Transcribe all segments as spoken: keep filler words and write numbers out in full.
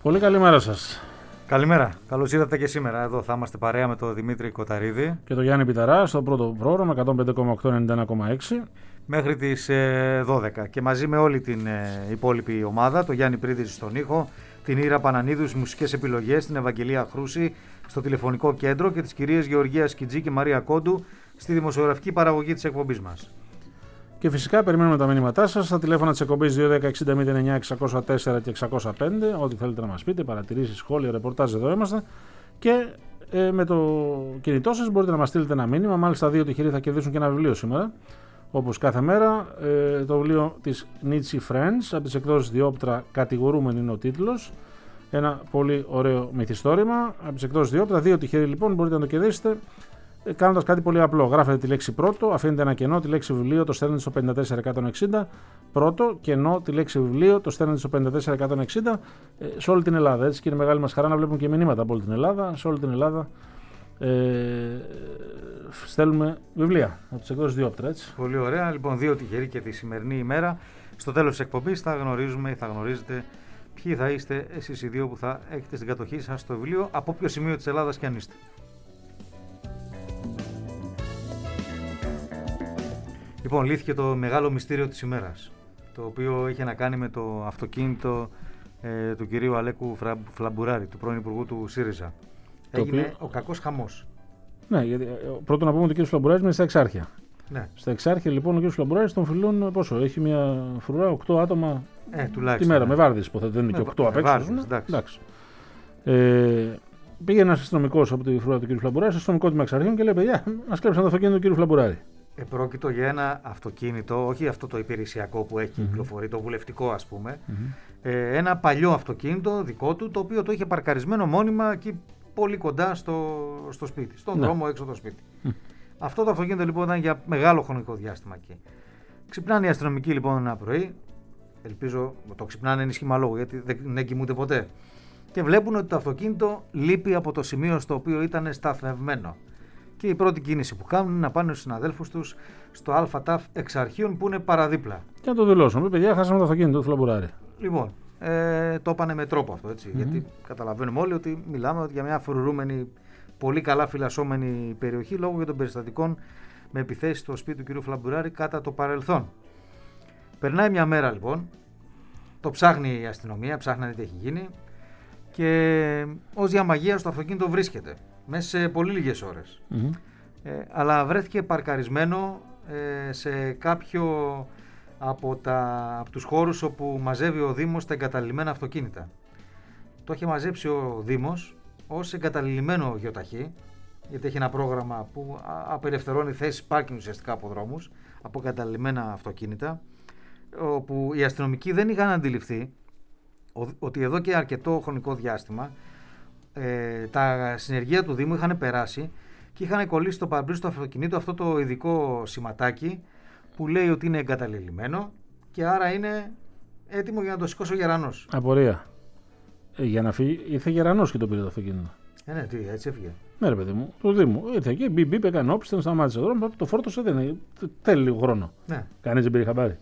Πολύ καλημέρα σας. Καλημέρα. Καλώς ήρθατε και σήμερα. Εδώ θα είμαστε παρέα με τον Δημήτρη Κοταρίδη Και τον Γιάννη Πιταρά στο πρώτο πρόγραμμα εκατόν πέντε κόμμα οκτώ ενενήντα ένα κόμμα έξι. μέχρι τις ε, δώδεκα. Και μαζί με όλη την ε, υπόλοιπη ομάδα, τον Γιάννη Πρίδη στον ήχο, την Ήρα Πανανίδου στις μουσικές επιλογές, την Ευαγγελία Χρούση στο τηλεφωνικό κέντρο και τις κυρίες Γεωργία Σκιτζή και Μαρία Κόντου στη δημοσιογραφική παραγωγή της εκπομπής μας. Και φυσικά περιμένουμε τα μηνύματά σας στα τηλέφωνα της εκπομπής δύο ένα μηδέν μηδέν εννιά εξακόσια τέσσερα και εξακόσια πέντε. Ό,τι θέλετε να μας πείτε, παρατηρήσεις, σχόλια, ρεπορτάζ, εδώ είμαστε. Και ε, με το κινητό σας μπορείτε να μας στείλετε ένα μήνυμα. Μάλιστα, δύο τυχεροί θα κερδίσουν και ένα βιβλίο σήμερα. Όπως κάθε μέρα, ε, το βιβλίο της Nietzsche Friends από τις εκδόσεις Διόπτρα, κατηγορούμενη είναι ο τίτλος. Ένα πολύ ωραίο μυθιστόρημα από τις εκδόσεις Διόπτρα. Δύο τυχεροί λοιπόν μπορείτε να το κερδίσετε. Κάνοντας κάτι πολύ απλό, γράφετε τη λέξη πρώτο, αφήνετε ένα κενό, τη λέξη βιβλίο, το στέλνετε στο πέντε τέσσερα εκατόν εξήντα. Πρώτο, κενό, τη λέξη βιβλίο, το στέλνετε στο πέντε τέσσερα εκατόν εξήντα ε, σε όλη την Ελλάδα. Έτσι, και είναι μεγάλη μας χαρά να βλέπουμε και μηνύματα από όλη την Ελλάδα. Σε όλη την Ελλάδα ε, στέλνουμε βιβλία από τις εκδόσεις Διόπτρα. Έτσι. Πολύ ωραία. Λοιπόν, δύο τυχεροί και τη σημερινή ημέρα. Στο τέλος της εκπομπής θα γνωρίζουμε ή θα γνωρίζετε ποιοι θα είστε εσείς οι δύο που θα έχετε στην κατοχή σας το βιβλίο, από όποιο σημείο της Ελλάδας και αν είστε. Λοιπόν, λύθηκε το μεγάλο μυστήριο της ημέρας, το οποίο είχε να κάνει με το αυτοκίνητο ε, του κυρίου Αλέκου Φλαμπουράρη, του πρώην Υπουργού του ΣΥΡΙΖΑ. Το Έγινε οποίο... ο κακός χαμός. Ναι, γιατί, πρώτον να πούμε ότι ο κ. Φλαμπουράρης είναι στα Εξάρχεια. Ναι. Στα Εξάρχεια λοιπόν ο κ. Φλαμπουράρης τον φιλούν πόσο, έχει μια φρουρά οκτώ άτομα ε, τη μέρα, ναι. με βάρδιες υποθέτω, δεν είναι με, και οκτώ απ' έξω. Βάρδιες, εντάξει. εντάξει. Ε, πήγε ένας αστυνομικός από τη φρουρά του κ. Φλαμπουράρη, στο αστυνομικό τμήμα Εξαρχείων και λέει: παιδιά, μας κλέψαν το αυτοκίνητο του κ. Φλαμπουράρη. Επρόκειτο για ένα αυτοκίνητο, όχι αυτό το υπηρεσιακό που έχει mm-hmm. κυκλοφορεί, το βουλευτικό ας πούμε, Mm-hmm. ε, ένα παλιό αυτοκίνητο δικό του, το οποίο το είχε παρκαρισμένο μόνιμα εκεί πολύ κοντά στο, στο σπίτι, στον ναι. δρόμο έξω από το σπίτι. Mm. Αυτό το αυτοκίνητο λοιπόν ήταν για μεγάλο χρονικό διάστημα εκεί. Ξυπνάνε οι αστυνομικοί λοιπόν ένα πρωί, ελπίζω το ξυπνάνε είναι σχήμα λόγου γιατί δεν, δεν κοιμούνται ποτέ, και βλέπουν ότι το αυτοκίνητο λείπει από το σημείο στο οποίο ήταν σταθμευμένο. Και η πρώτη κίνηση που κάνουν είναι να πάνε στους συναδέλφους τους στο ΑΤΑΦ Εξαρχείων που είναι παραδίπλα. Και να το δηλώσουν. Παιδιά, χάσαμε το αυτοκίνητο του Φλαμπουράρη. Λοιπόν, ε, το είπανε με τρόπο αυτό έτσι. Mm-hmm. Γιατί καταλαβαίνουμε όλοι ότι μιλάμε για μια φρουρούμενη, πολύ καλά φυλασσόμενη περιοχή λόγω για των περιστατικών με επιθέσεις στο σπίτι του κ. Φλαμπουράρη κατά το παρελθόν. Περνάει μια μέρα λοιπόν, το ψάχνει η αστυνομία, ψάχνει να δει τι έχει γίνει και ως διαμαγείας το αυτοκίνητο βρίσκεται. Μέσα σε πολύ λίγες ώρες. Mm-hmm. Ε, αλλά βρέθηκε παρκαρισμένο ε, σε κάποιο από, τα, από τους χώρους όπου μαζεύει ο Δήμος τα εγκαταλειμμένα αυτοκίνητα. Το είχε μαζέψει ο Δήμος ως εγκαταλειμμένο γεωταχή, γιατί έχει ένα πρόγραμμα που απελευθερώνει θέσεις πάρκινγκ ουσιαστικά από δρόμους, από εγκαταλειμμένα αυτοκίνητα, όπου οι αστυνομικοί δεν είχαν αντιληφθεί ότι εδώ και αρκετό χρονικό διάστημα Ε, τα συνεργεία του Δήμου είχαν περάσει και είχαν κολλήσει στο παρμπρίζ του αυτοκινήτου αυτό το ειδικό σηματάκι που λέει ότι είναι εγκαταλελειμμένο και άρα είναι έτοιμο για να το σηκώσει ο γερανός. Απορία. Ε, για να φύγει, ήρθε γερανός και το πήρε το αυτοκίνητο. Ε, ναι, τι, έτσι έφυγε. Ναι, ρε παιδί μου, του Δήμου. Ήρθε εκεί, μπει, μπει, έκανε όπισθεν, σταμάτησε το δρόμο, το φόρτωσε, δεν είναι. Θέλει λίγο χρόνο. Ναι. Κανείς δεν πήρε χαμπάρι.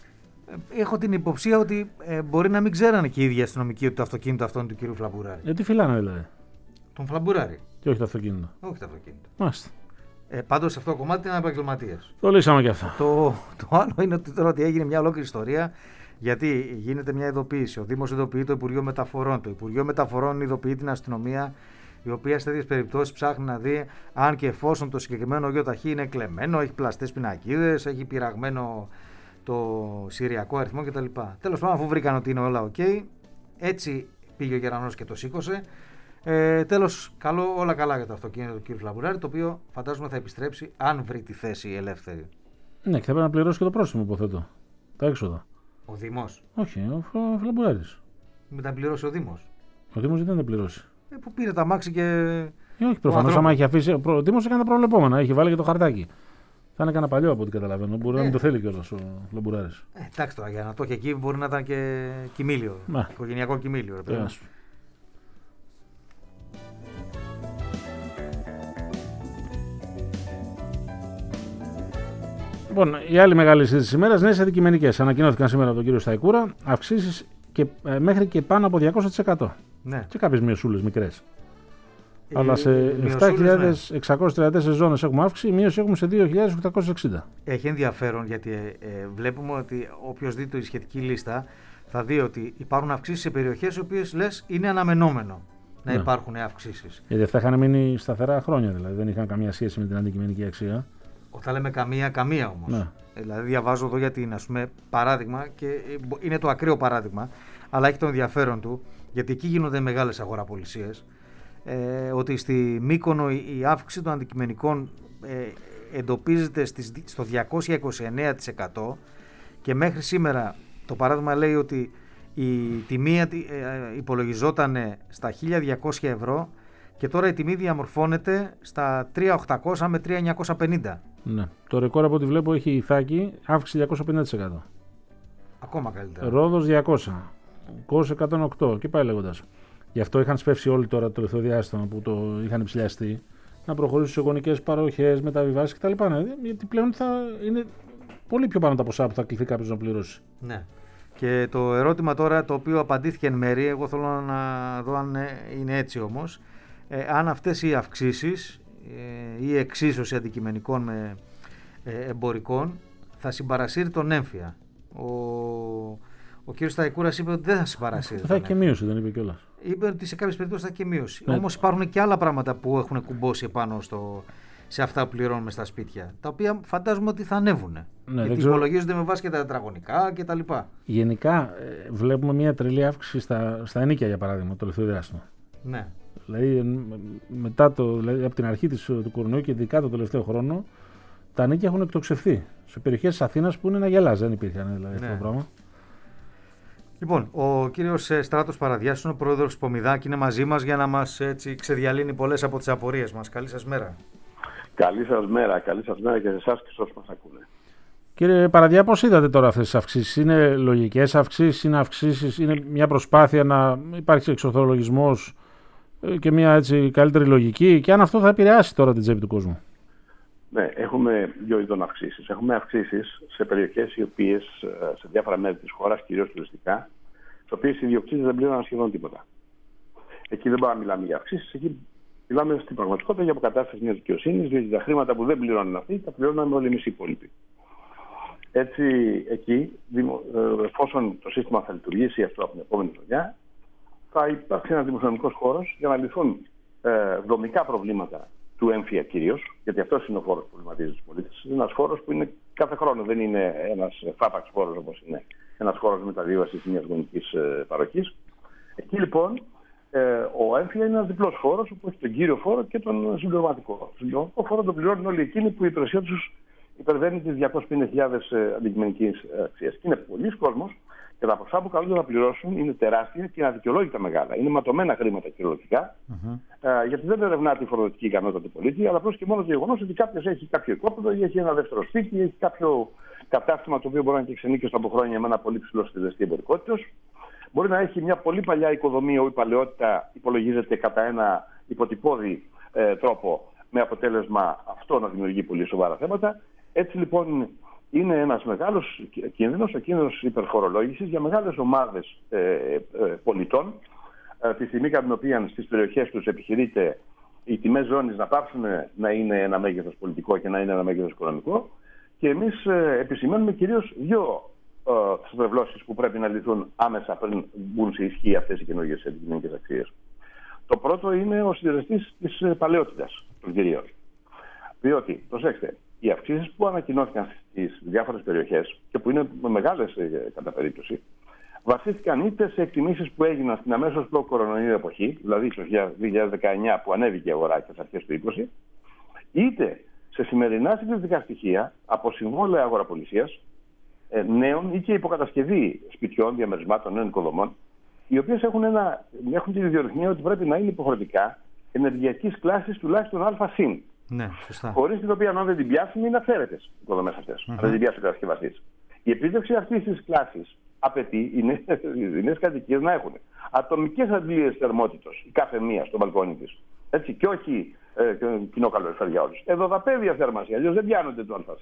Έχω την υποψία ότι ε, μπορεί να μην ξέρανε και οι ίδιοι αστυνομικοί ότι το αυτοκίνητο αυτό είναι του κ. Φλαμπουράρη. Γιατί φυλάνε δηλαδή. Τον Φλαμπουράρη. Και όχι το αυτοκίνητο. Όχι το αυτοκίνητο. Μάλιστα. Ε, πάντως σε αυτό το κομμάτι είναι επαγγελματίες. Το λύσαμε και αυτό. Το, το άλλο είναι ότι τώρα ότι έγινε μια ολόκληρη ιστορία. Γιατί γίνεται μια ειδοποίηση. Ο Δήμος ειδοποιεί το Υπουργείο Μεταφορών. Το Υπουργείο Μεταφορών ειδοποιεί την αστυνομία, η οποία σε τέτοιες περιπτώσεις ψάχνει να δει αν και εφόσον το συγκεκριμένο γεωταχή είναι κλεμμένο, έχει πλαστές πινακίδες, έχει πειραγμένο το συριακό αριθμό κτλ. Τέλος πάντων, αφού βρήκαν ότι είναι όλα ok, έτσι πήγε ο γερανός και το σήκωσε. Ε, τέλος, καλό, όλα καλά για το αυτοκίνητο του κ. Φλαμπουράρη, το οποίο φαντάζομαι θα επιστρέψει αν βρει τη θέση ελεύθερη. Ναι, και θα πρέπει να πληρώσει και το πρόστιμο, υποθέτω. Τα έξοδα. Ο Δήμος. Όχι, ο Φλαμπουράρης. Μην τα πληρώσει ο Δήμος. Ο Δήμος δεν τα πληρώσει. Ε, που πήρε τα μάξι και. Ε, όχι, προφανώς. Άμα έχει αφήσει. Ο Δήμος έκανε τα προβλεπόμενα, έχει βάλει και το χαρτάκι. Θα είναι κανένα παλιό από ό,τι καταλαβαίνω. Μπορεί ε. να μην το θέλει κιόλας ο Φλαμπουράρης. Ε, εντάξει τώρα, για να το έχει εκεί μπορεί να ήταν και κοιμήλιο. Μα. Οικογενειακό κοιμήλιο. Ρε, yeah. Λοιπόν, η άλλη μεγάλη συζήτηση τη ημέρα, νέες αντικειμενικές. Ανακοινώθηκαν σήμερα από τον κύριο Σταϊκούρα, αυξήσεις και, ε, μέχρι και πάνω από διακόσια τοις εκατό. Ναι. Και κάποιες μειωσούλες μικρές. Οι, Αλλά σε οι επτά χιλιάδες εξακόσιες τριάντα τέσσερις ζώνες έχουμε αύξηση, η μείωση έχουμε σε δύο χιλιάδες οκτακόσιες εξήντα. Έχει ενδιαφέρον γιατί ε, βλέπουμε ότι όποιος δει τη σχετική λίστα θα δει ότι υπάρχουν αυξήσεις σε περιοχές οι οποίες λες είναι αναμενόμενο να ναι. υπάρχουν αυξήσεις. Γιατί αυτά είχαν μείνει σταθερά χρόνια, δηλαδή δεν είχαν καμία σχέση με την αντικειμενική αξία. Όταν λέμε καμία, καμία όμως. Ναι. Δηλαδή διαβάζω εδώ για την, ας πούμε, παράδειγμα και είναι το ακραίο παράδειγμα, αλλά έχει το ενδιαφέρον του, γιατί εκεί γίνονται μεγάλες αγοραπολισίες, ε, ότι στη Μύκονο η, η αύξηση των αντικειμενικών ε, εντοπίζεται στις, στο διακόσια είκοσι εννέα τοις εκατό και μέχρι σήμερα το παράδειγμα λέει ότι η τιμή ε, υπολογιζόταν στα χίλια διακόσια ευρώ και τώρα η τιμή διαμορφώνεται στα τρεις χιλιάδες οκτακόσια με τρεις χιλιάδες εννιακόσια πενήντα. Ναι. Το ρεκόρ από ό,τι βλέπω έχει η Ιθάκη αύξηση διακόσια πενήντα τοις εκατό. Ακόμα καλύτερα. Ρόδος διακόσια, Κος εκατόν οκτώ και πάει λέγοντας. Γι' αυτό είχαν σπεύσει όλοι τώρα το τελευταίο διάστημα που το είχαν υψηλιαστεί να προχωρήσουν σε γονικές παροχές, μεταβιβάσεις κτλ. Γιατί πλέον θα είναι πολύ πιο πάνω τα ποσά που θα κληθεί κάποιος να πληρώσει. Ναι. Και το ερώτημα τώρα το οποίο απαντήθηκε εν μέρει, εγώ θέλω να δω αν είναι έτσι όμως, ε, αν αυτές οι αυξήσεις ε, ή εξίσωση αντικειμενικών με ε, εμπορικών θα συμπαρασύρει τον έμφυα. Ο, ο κ. Σταϊκούρας είπε ότι δεν θα συμπαρασύρει. Θα έχει και μείωση, δεν είπε κιόλας. Είπε ότι σε κάποιες περιπτώσεις θα έχει και μείωση. Ναι. Όμως υπάρχουν και άλλα πράγματα που έχουν κουμπώσει επάνω στο, σε αυτά που πληρώνουμε στα σπίτια, τα οποία φαντάζομαι ότι θα ανέβουν. Ναι, γιατί ξέρω... υπολογίζονται με βάση και τα τετραγωνικά κτλ. Γενικά ε, βλέπουμε μια τρελή αύξηση στα, στα ενοίκια, για παράδειγμα, το τελευταίο διάστημα. Ναι. Δηλαδή, μετά το, δηλαδή, από την αρχή της, του κορονοϊού και ειδικά το τελευταίο χρόνο, τα ενοίκια έχουν εκτοξευθεί σε περιοχές της Αθήνας που είναι να γελάς, δεν υπήρχε δηλαδή, ναι. αυτό το πράγμα. Λοιπόν, ο κύριος Στράτος Παραδιάσης είναι ο πρόεδρος της Πομιδά και είναι μαζί μας για να μας έτσι, ξεδιαλύνει πολλές από τις απορίες μας. Καλή σας μέρα. Καλή σας μέρα, καλή σας μέρα και σε εσάς και σε όσους μας ακούνε. Κύριε Παραδιά, πώς είδατε τώρα αυτές τις αυξήσεις? Είναι λογικές αυξήσεις, είναι αυξήσεις, είναι μια προσπάθεια να υπάρξει εξορθολογισμός και μια έτσι καλύτερη λογική, και αν αυτό θα επηρεάσει τώρα την τσέπη του κόσμου? Ναι, έχουμε δύο είδων αυξήσεις. Έχουμε αυξήσεις σε περιοχές οι οποίες σε διάφορα μέρη της χώρας, κυρίως τουριστικά, στις οποίες οι ιδιοκτήτες δεν πλήρωναν σχεδόν τίποτα. Εκεί δεν μπορούμε να μιλάμε για αυξήσεις, εκεί μιλάμε στην πραγματικότητα για αποκατάσταση μιας δικαιοσύνης, διότι τα χρήματα που δεν πληρώνουν αυτοί τα πληρώναμε όλοι εμείς οι υπόλοιποι. Έτσι, εκεί, εφόσον το σύστημα θα λειτουργήσει αυτό από την επόμενη χρονιά, θα υπάρξει ένας δημοσιονομικός χώρος για να λυθούν ε, δομικά προβλήματα του έμφυα κυρίως, γιατί αυτός είναι ο χώρος που προβληματίζει τους πολίτες. Είναι ένας χώρος που είναι κάθε χρόνο, δεν είναι ένας φάπαξ χώρος όπως είναι ένας χώρος μεταβίβασης μιας γονικής ε, παροχής. Εκεί λοιπόν ε, ο έμφυα είναι ένας διπλός χώρος που έχει τον κύριο φόρο και τον συμπληρωματικό. Τον συμπληρωματικό φόρο τον πληρώνουν όλοι εκείνοι που η υπηρεσία τους υπερβαίνει τις διακόσιες πενήντα χιλιάδες αντικειμενικής αξίας. Και είναι πολλοί κόσμος και τα ποσά που καλούνται να πληρώσουν είναι τεράστια και είναι αδικαιολόγητα μεγάλα. Είναι ματωμένα χρήματα κυριολεκτικά, mm-hmm. ε, γιατί δεν ερευνά τη φορολογική ικανότητα του πολίτη, αλλά απλώς και μόνο το γεγονός ότι κάποιος έχει κάποιο οικόπεδο ή έχει ένα δεύτερο σπίτι ή έχει κάποιο κατάστημα το οποίο μπορεί να είναι και ξενίκαιο από χρόνια με ένα πολύ ψηλό συντελεστή εμπορικότητας. Μπορεί να έχει μια πολύ παλιά οικοδομή όπου η παλαιότητα υπολογίζεται κατά ένα υποτυπώδη ε, τρόπο, με αποτέλεσμα αυτό να δημιουργεί πολύ σοβαρά θέματα. Έτσι λοιπόν είναι ένας μεγάλος κίνδυνος, ο κίνδυνος υπερφορολόγησης για μεγάλες ομάδες ε, ε, πολιτών, ε, τη στιγμή κατά την οποία στις περιοχές τους επιχειρείται οι τιμές ζώνης να πάψουν να είναι ένα μέγεθος πολιτικό και να είναι ένα μέγεθος οικονομικό, και εμείς ε, επισημαίνουμε κυρίως δύο ε, στρεβλώσεις που πρέπει να λυθούν άμεσα πριν μπουν σε ισχύ αυτές οι καινούργιες αντικειμενικές αξίες. Το πρώτο είναι ο συντελεστής της παλαιότητας των κυρίων. Διότι, προσέξτε, οι αυξήσεις που ανακοινώθηκαν στις διάφορες περιοχές και που είναι μεγάλες ε, κατά περίπτωση, βασίστηκαν είτε σε εκτιμήσεις που έγιναν στην αμέσως προ-κορονοϊού εποχή, δηλαδή το δύο χιλιάδες δεκαεννιά που ανέβηκε η αγορά και στις αρχές του είκοσι, είτε σε σημερινά συγκριτικά στοιχεία από συμβόλαια αγοραπολισίας ε, νέων ή και υποκατασκευή σπιτιών, διαμερισμάτων, νέων οικοδομών, οι οποίες έχουν, ένα, έχουν την ιδιορυθμία ότι πρέπει να είναι υποχρεωτικά ενεργειακής κλάσης τουλάχιστον Α συν. Ναι, σωστά. Χωρίς την οποία, αν δεν την πιάσουμε, είναι αυθαίρετες οι οικοδομές αυτές. Mm-hmm. Αν δεν την πιάσει ο κατασκευαστής. Η επίτευξη αυτής της κλάσης απαιτεί οι νέες κατοικίες να έχουν ατομικές αντλίες θερμότητος, η κάθε μία στο μπαλκόνι της. Έτσι, και όχι ε, κοινό καλοριφέρ για όλους. Εδωδαπέδια θέρμανση, αλλιώς δεν πιάνονται το Α συν.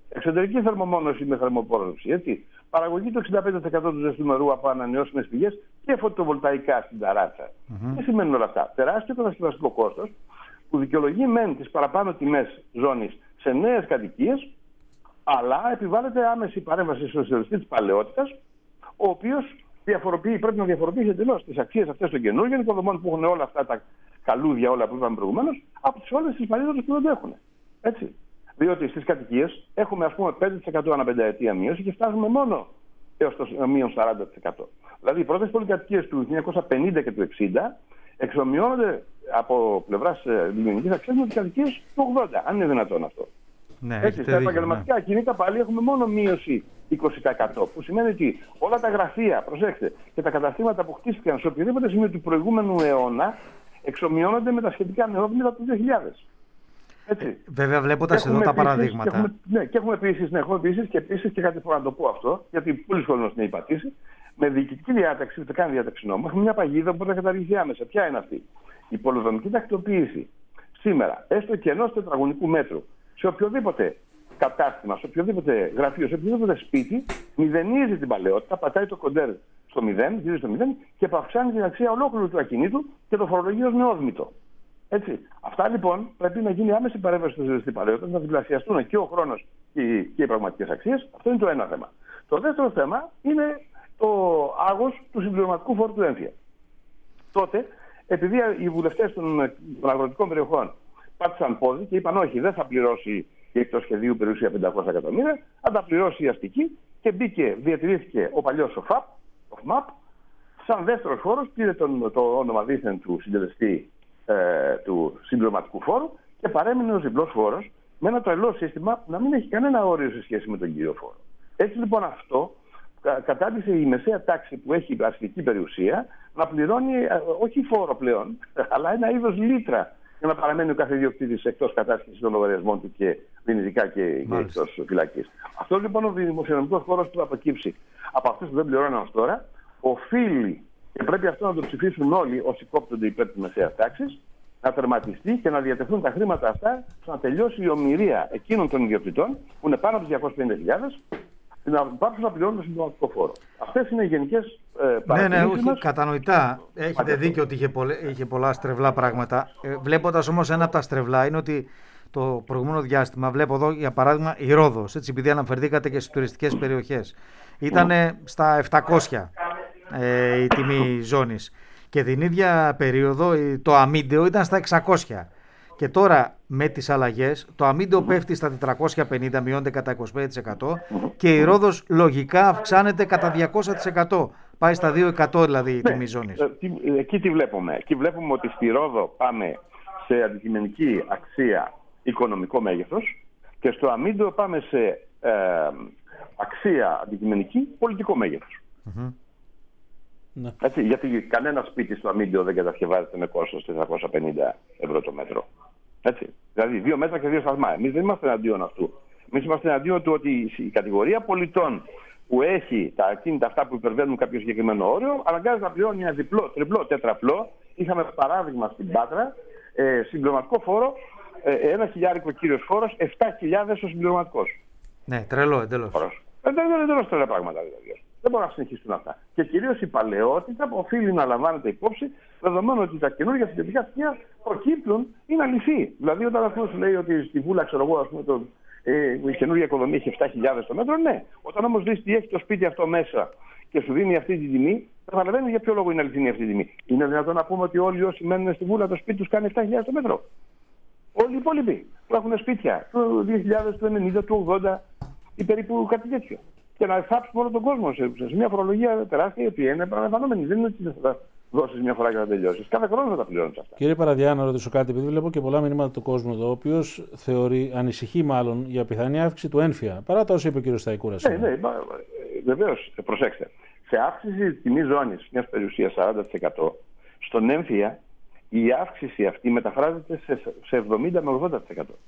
Εξωτερική θερμομόνωση με θερμοπόρωση. Έτσι. Παραγωγή του εξήντα πέντε τοις εκατό του ζεστού νερού από ανανεώσιμες πηγές και φωτοβολταϊκά στην ταράτσα. Mm-hmm. Τι σημαίνουν όλα αυτά? Τεράστιο κατασκευαστικό κόστος που δικαιολογεί μεν τις παραπάνω τιμές ζώνης σε νέες κατοικίες, αλλά επιβάλλεται άμεση παρέμβαση στον συντελεστή της παλαιότητας, ο οποίος διαφοροποιεί, πρέπει να διαφοροποιήσει εντελώς τις αξίες αυτές των καινούργιων οικοδομών που έχουν όλα αυτά τα καλούδια, όλα που είπαμε προηγουμένως, από τις όλες τις παλιότερες που δεν το έχουν. Έτσι. Διότι στις κατοικίες έχουμε ας πούμε πέντε τοις εκατό ανά πενταετία μείωση και φτάσουμε μόνο έως το μείον σαράντα τοις εκατό. Δηλαδή οι πρώτες πολυκατοικίες του χίλια εννιακόσια πενήντα και του εξήντα εξομοιώνονται από πλευράς λιμενικής αξίας με τις κατοικίες του ογδόντα, αν είναι δυνατόν αυτό. Ναι, έτσι, στα επαγγελματικά ναι. ακίνητα πάλι έχουμε μόνο μείωση είκοσι τοις εκατό, που σημαίνει ότι όλα τα γραφεία, προσέξτε, και τα καταστήματα που χτίστηκαν σε οποιοδήποτε σημείο του προηγούμενου αιώνα εξομοιώνονται με τα σχετικά νεόδημητα του δύο χιλιάδες. Έτσι. Βέβαια, βλέποντας εδώ τα παραδείγματα. Και έχουμε, ναι, και έχουμε επίσης ναι, και, επίσης, και κάτι που να το πω αυτό, γιατί πολλοί κόσμος την έχει πατήσει, με διοικητική διάταξη, ούτε καν διάταξη νόμου, έχουμε μια παγίδα που μπορεί να καταργηθεί άμεσα. Ποια είναι αυτή? Η πολεοδομική τακτοποίηση σήμερα, έστω και ενός τετραγωνικού μέτρου, σε οποιοδήποτε κατάστημα, σε οποιοδήποτε γραφείο, σε οποιοδήποτε σπίτι, μηδενίζει την παλαιότητα, πατάει το κοντέρ στο μηδέν, γύρει στο μηδέν και αυξάνει την αξία ολόκληρου του ακινήτου και το φορολογεί ως νεόδμητο. Έτσι. Αυτά λοιπόν πρέπει να γίνει άμεση παρέμβαση στο συντελεστή παλαιότητα, να διπλασιαστούν και ο χρόνος και, και οι πραγματικές αξίες. Αυτό είναι το ένα θέμα. Το δεύτερο θέμα είναι το άγος του συμπληρωματικού φόρου του έμφυα. Τότε, επειδή οι βουλευτές των, των αγροτικών περιοχών πάτησαν πόδι και είπαν όχι, δεν θα πληρώσει η εκ του σχεδίου περιουσία πεντακόσια εκατομμύρια, θα τα πληρώσει η αστική και μπήκε, διατηρήθηκε ο παλιός ΟΦΑΠ, ΟΦΜΑΠ, σαν δεύτερος φόρος, πήρε τον, το όνομα δήθεν του συντελεστή ε, του συμπληρωματικού φόρου και παρέμεινε ο διπλός φόρος με ένα τρελό σύστημα που να μην έχει κανένα όριο σε σχέση με τον κύριο φόρο. Έτσι λοιπόν αυτό κατάντησε η μεσαία τάξη που έχει αστική περιουσία να πληρώνει όχι φόρο πλέον, αλλά ένα είδος λίτρα για να παραμένει ο κάθε ιδιοκτήτης εκτός κατάσχεσης των λογαριασμών του και δυνητικά και, και εκτός φυλακής. Αυτό λοιπόν ο δημοσιονομικός φόρος που θα αποκύψει από αυτούς που δεν πληρώνουν ως τώρα, οφείλει και πρέπει αυτό να το ψηφίσουν όλοι όσοι κόπτονται υπέρ της μεσαίας τάξης, να τερματιστεί και να διατεθούν τα χρήματα αυτά στο να τελειώσει η ομηρία εκείνων των ιδιοκτητών που είναι πάνω από διακόσιες πενήντα χιλιάδες να πάψουν να πληρώνουν το συνταγματικό φόρο. Αυτές είναι οι γενικές ε, παρατηρήσεις. Ναι, ναι, όχι, μας. Κατανοητά. Έχετε δίκιο ότι είχε, πολλέ, είχε πολλά στρεβλά πράγματα. Ε, βλέποντας όμως ένα από τα στρεβλά είναι ότι το προηγούμενο διάστημα, βλέπω εδώ για παράδειγμα η Ρόδος, έτσι, επειδή αναφερθήκατε και στις τουριστικές περιοχές, ήταν mm. στα επτακόσια ε, η τιμή ζώνης. Και την ίδια περίοδο το αμίντεο ήταν στα εξακόσια. Και τώρα με τις αλλαγές το αμίντεο mm-hmm. πέφτει στα τετρακόσια πενήντα, μειώνεται κατά είκοσι πέντε τοις εκατό mm-hmm. και η Ρόδος λογικά αυξάνεται κατά διακόσια τοις εκατό. Πάει στα δύο τοις εκατό δηλαδή η τιμή ζώνης. Εκεί τι βλέπουμε. Εκεί βλέπουμε ότι στη Ρόδο πάμε σε αντικειμενική αξία οικονομικό μέγεθος και στο αμίντεο πάμε σε ε, αξία αντικειμενική πολιτικό μέγεθος. Mm-hmm. Ναι. Έτσι, γιατί κανένα σπίτι στο αμίντεο δεν κατασκευάζεται με κόστος τετρακόσια πενήντα ευρώ το μέτρο. Έτσι. Δηλαδή δύο μέτρα και δύο σταθμά. Εμείς δεν είμαστε εναντίον αυτού. Εμείς είμαστε εναντίον του ότι η κατηγορία πολιτών που έχει τα ακίνητα αυτά που υπερβαίνουν κάποιο συγκεκριμένο όριο αναγκάζεται να πληρώνει ένα διπλό, τριπλό, τέτραπλό. Είχαμε παράδειγμα στην Πάτρα, ε, συμπληρωματικό φόρο, ε, ένα χιλιάρικο κύριος φόρος, επτά χιλιάδες ο συμπληρωματικός. Ναι, τρελό εντελώς. Εντελώς, εντελώς τρελά πράγματα δηλαδή. Δεν μπορούν να συνεχίσουν αυτά. Και κυρίως η παλαιότητα που οφείλει να λαμβάνεται υπόψη, δεδομένου ότι τα καινούργια συγκεντρικά στοιχεία προκύπτουν, είναι αληθή. Δηλαδή, όταν αυτό σου λέει ότι στη Βούλα, ξέρω εγώ, ας πούμε, το, ε, η καινούργια οικοδομή έχει επτά χιλιάδες το μέτρο, ναι. Όταν όμως δεις τι έχει το σπίτι αυτό μέσα και σου δίνει αυτή τη τιμή, καταλαβαίνεις για ποιο λόγο είναι αληθινή αυτή τη τιμή. Είναι δυνατόν να πούμε ότι όλοι όσοι μένουν στη Βούλα το σπίτι τους κάνει επτά χιλιάδες το μέτρο? Όλοι οι υπόλοιποι που έχουν σπίτια του δύο χιλιάδες, του ενενήντα, του ογδόντα ή περίπου κάτι τέτοιο. Και να θάψουμε όλο τον κόσμο σε, σε μια φορολογία τεράστια, η οποία είναι επαναλαμβανόμενη. Δεν είναι ότι θα τα δώσει μια φορά και να τελειώσει. Κάθε χρόνο θα τα πληρώνει αυτά. Κύριε Παραδιά, να ρωτήσω κάτι, επειδή βλέπω και πολλά μηνύματα του κόσμου εδώ, ο οποίος θεωρεί, ανησυχεί μάλλον για πιθανή αύξηση του έμφυα, παρά τα όσα είπε ο κ. Σταϊκούρας. Ναι, ναι, βεβαίως, προσέξτε. Σε αύξηση τιμή ζώνη μια περιουσία σαράντα τοις εκατό, στον έμφυα η αύξηση αυτή μεταφράζεται σε, σε εβδομήντα με ογδόντα τοις εκατό.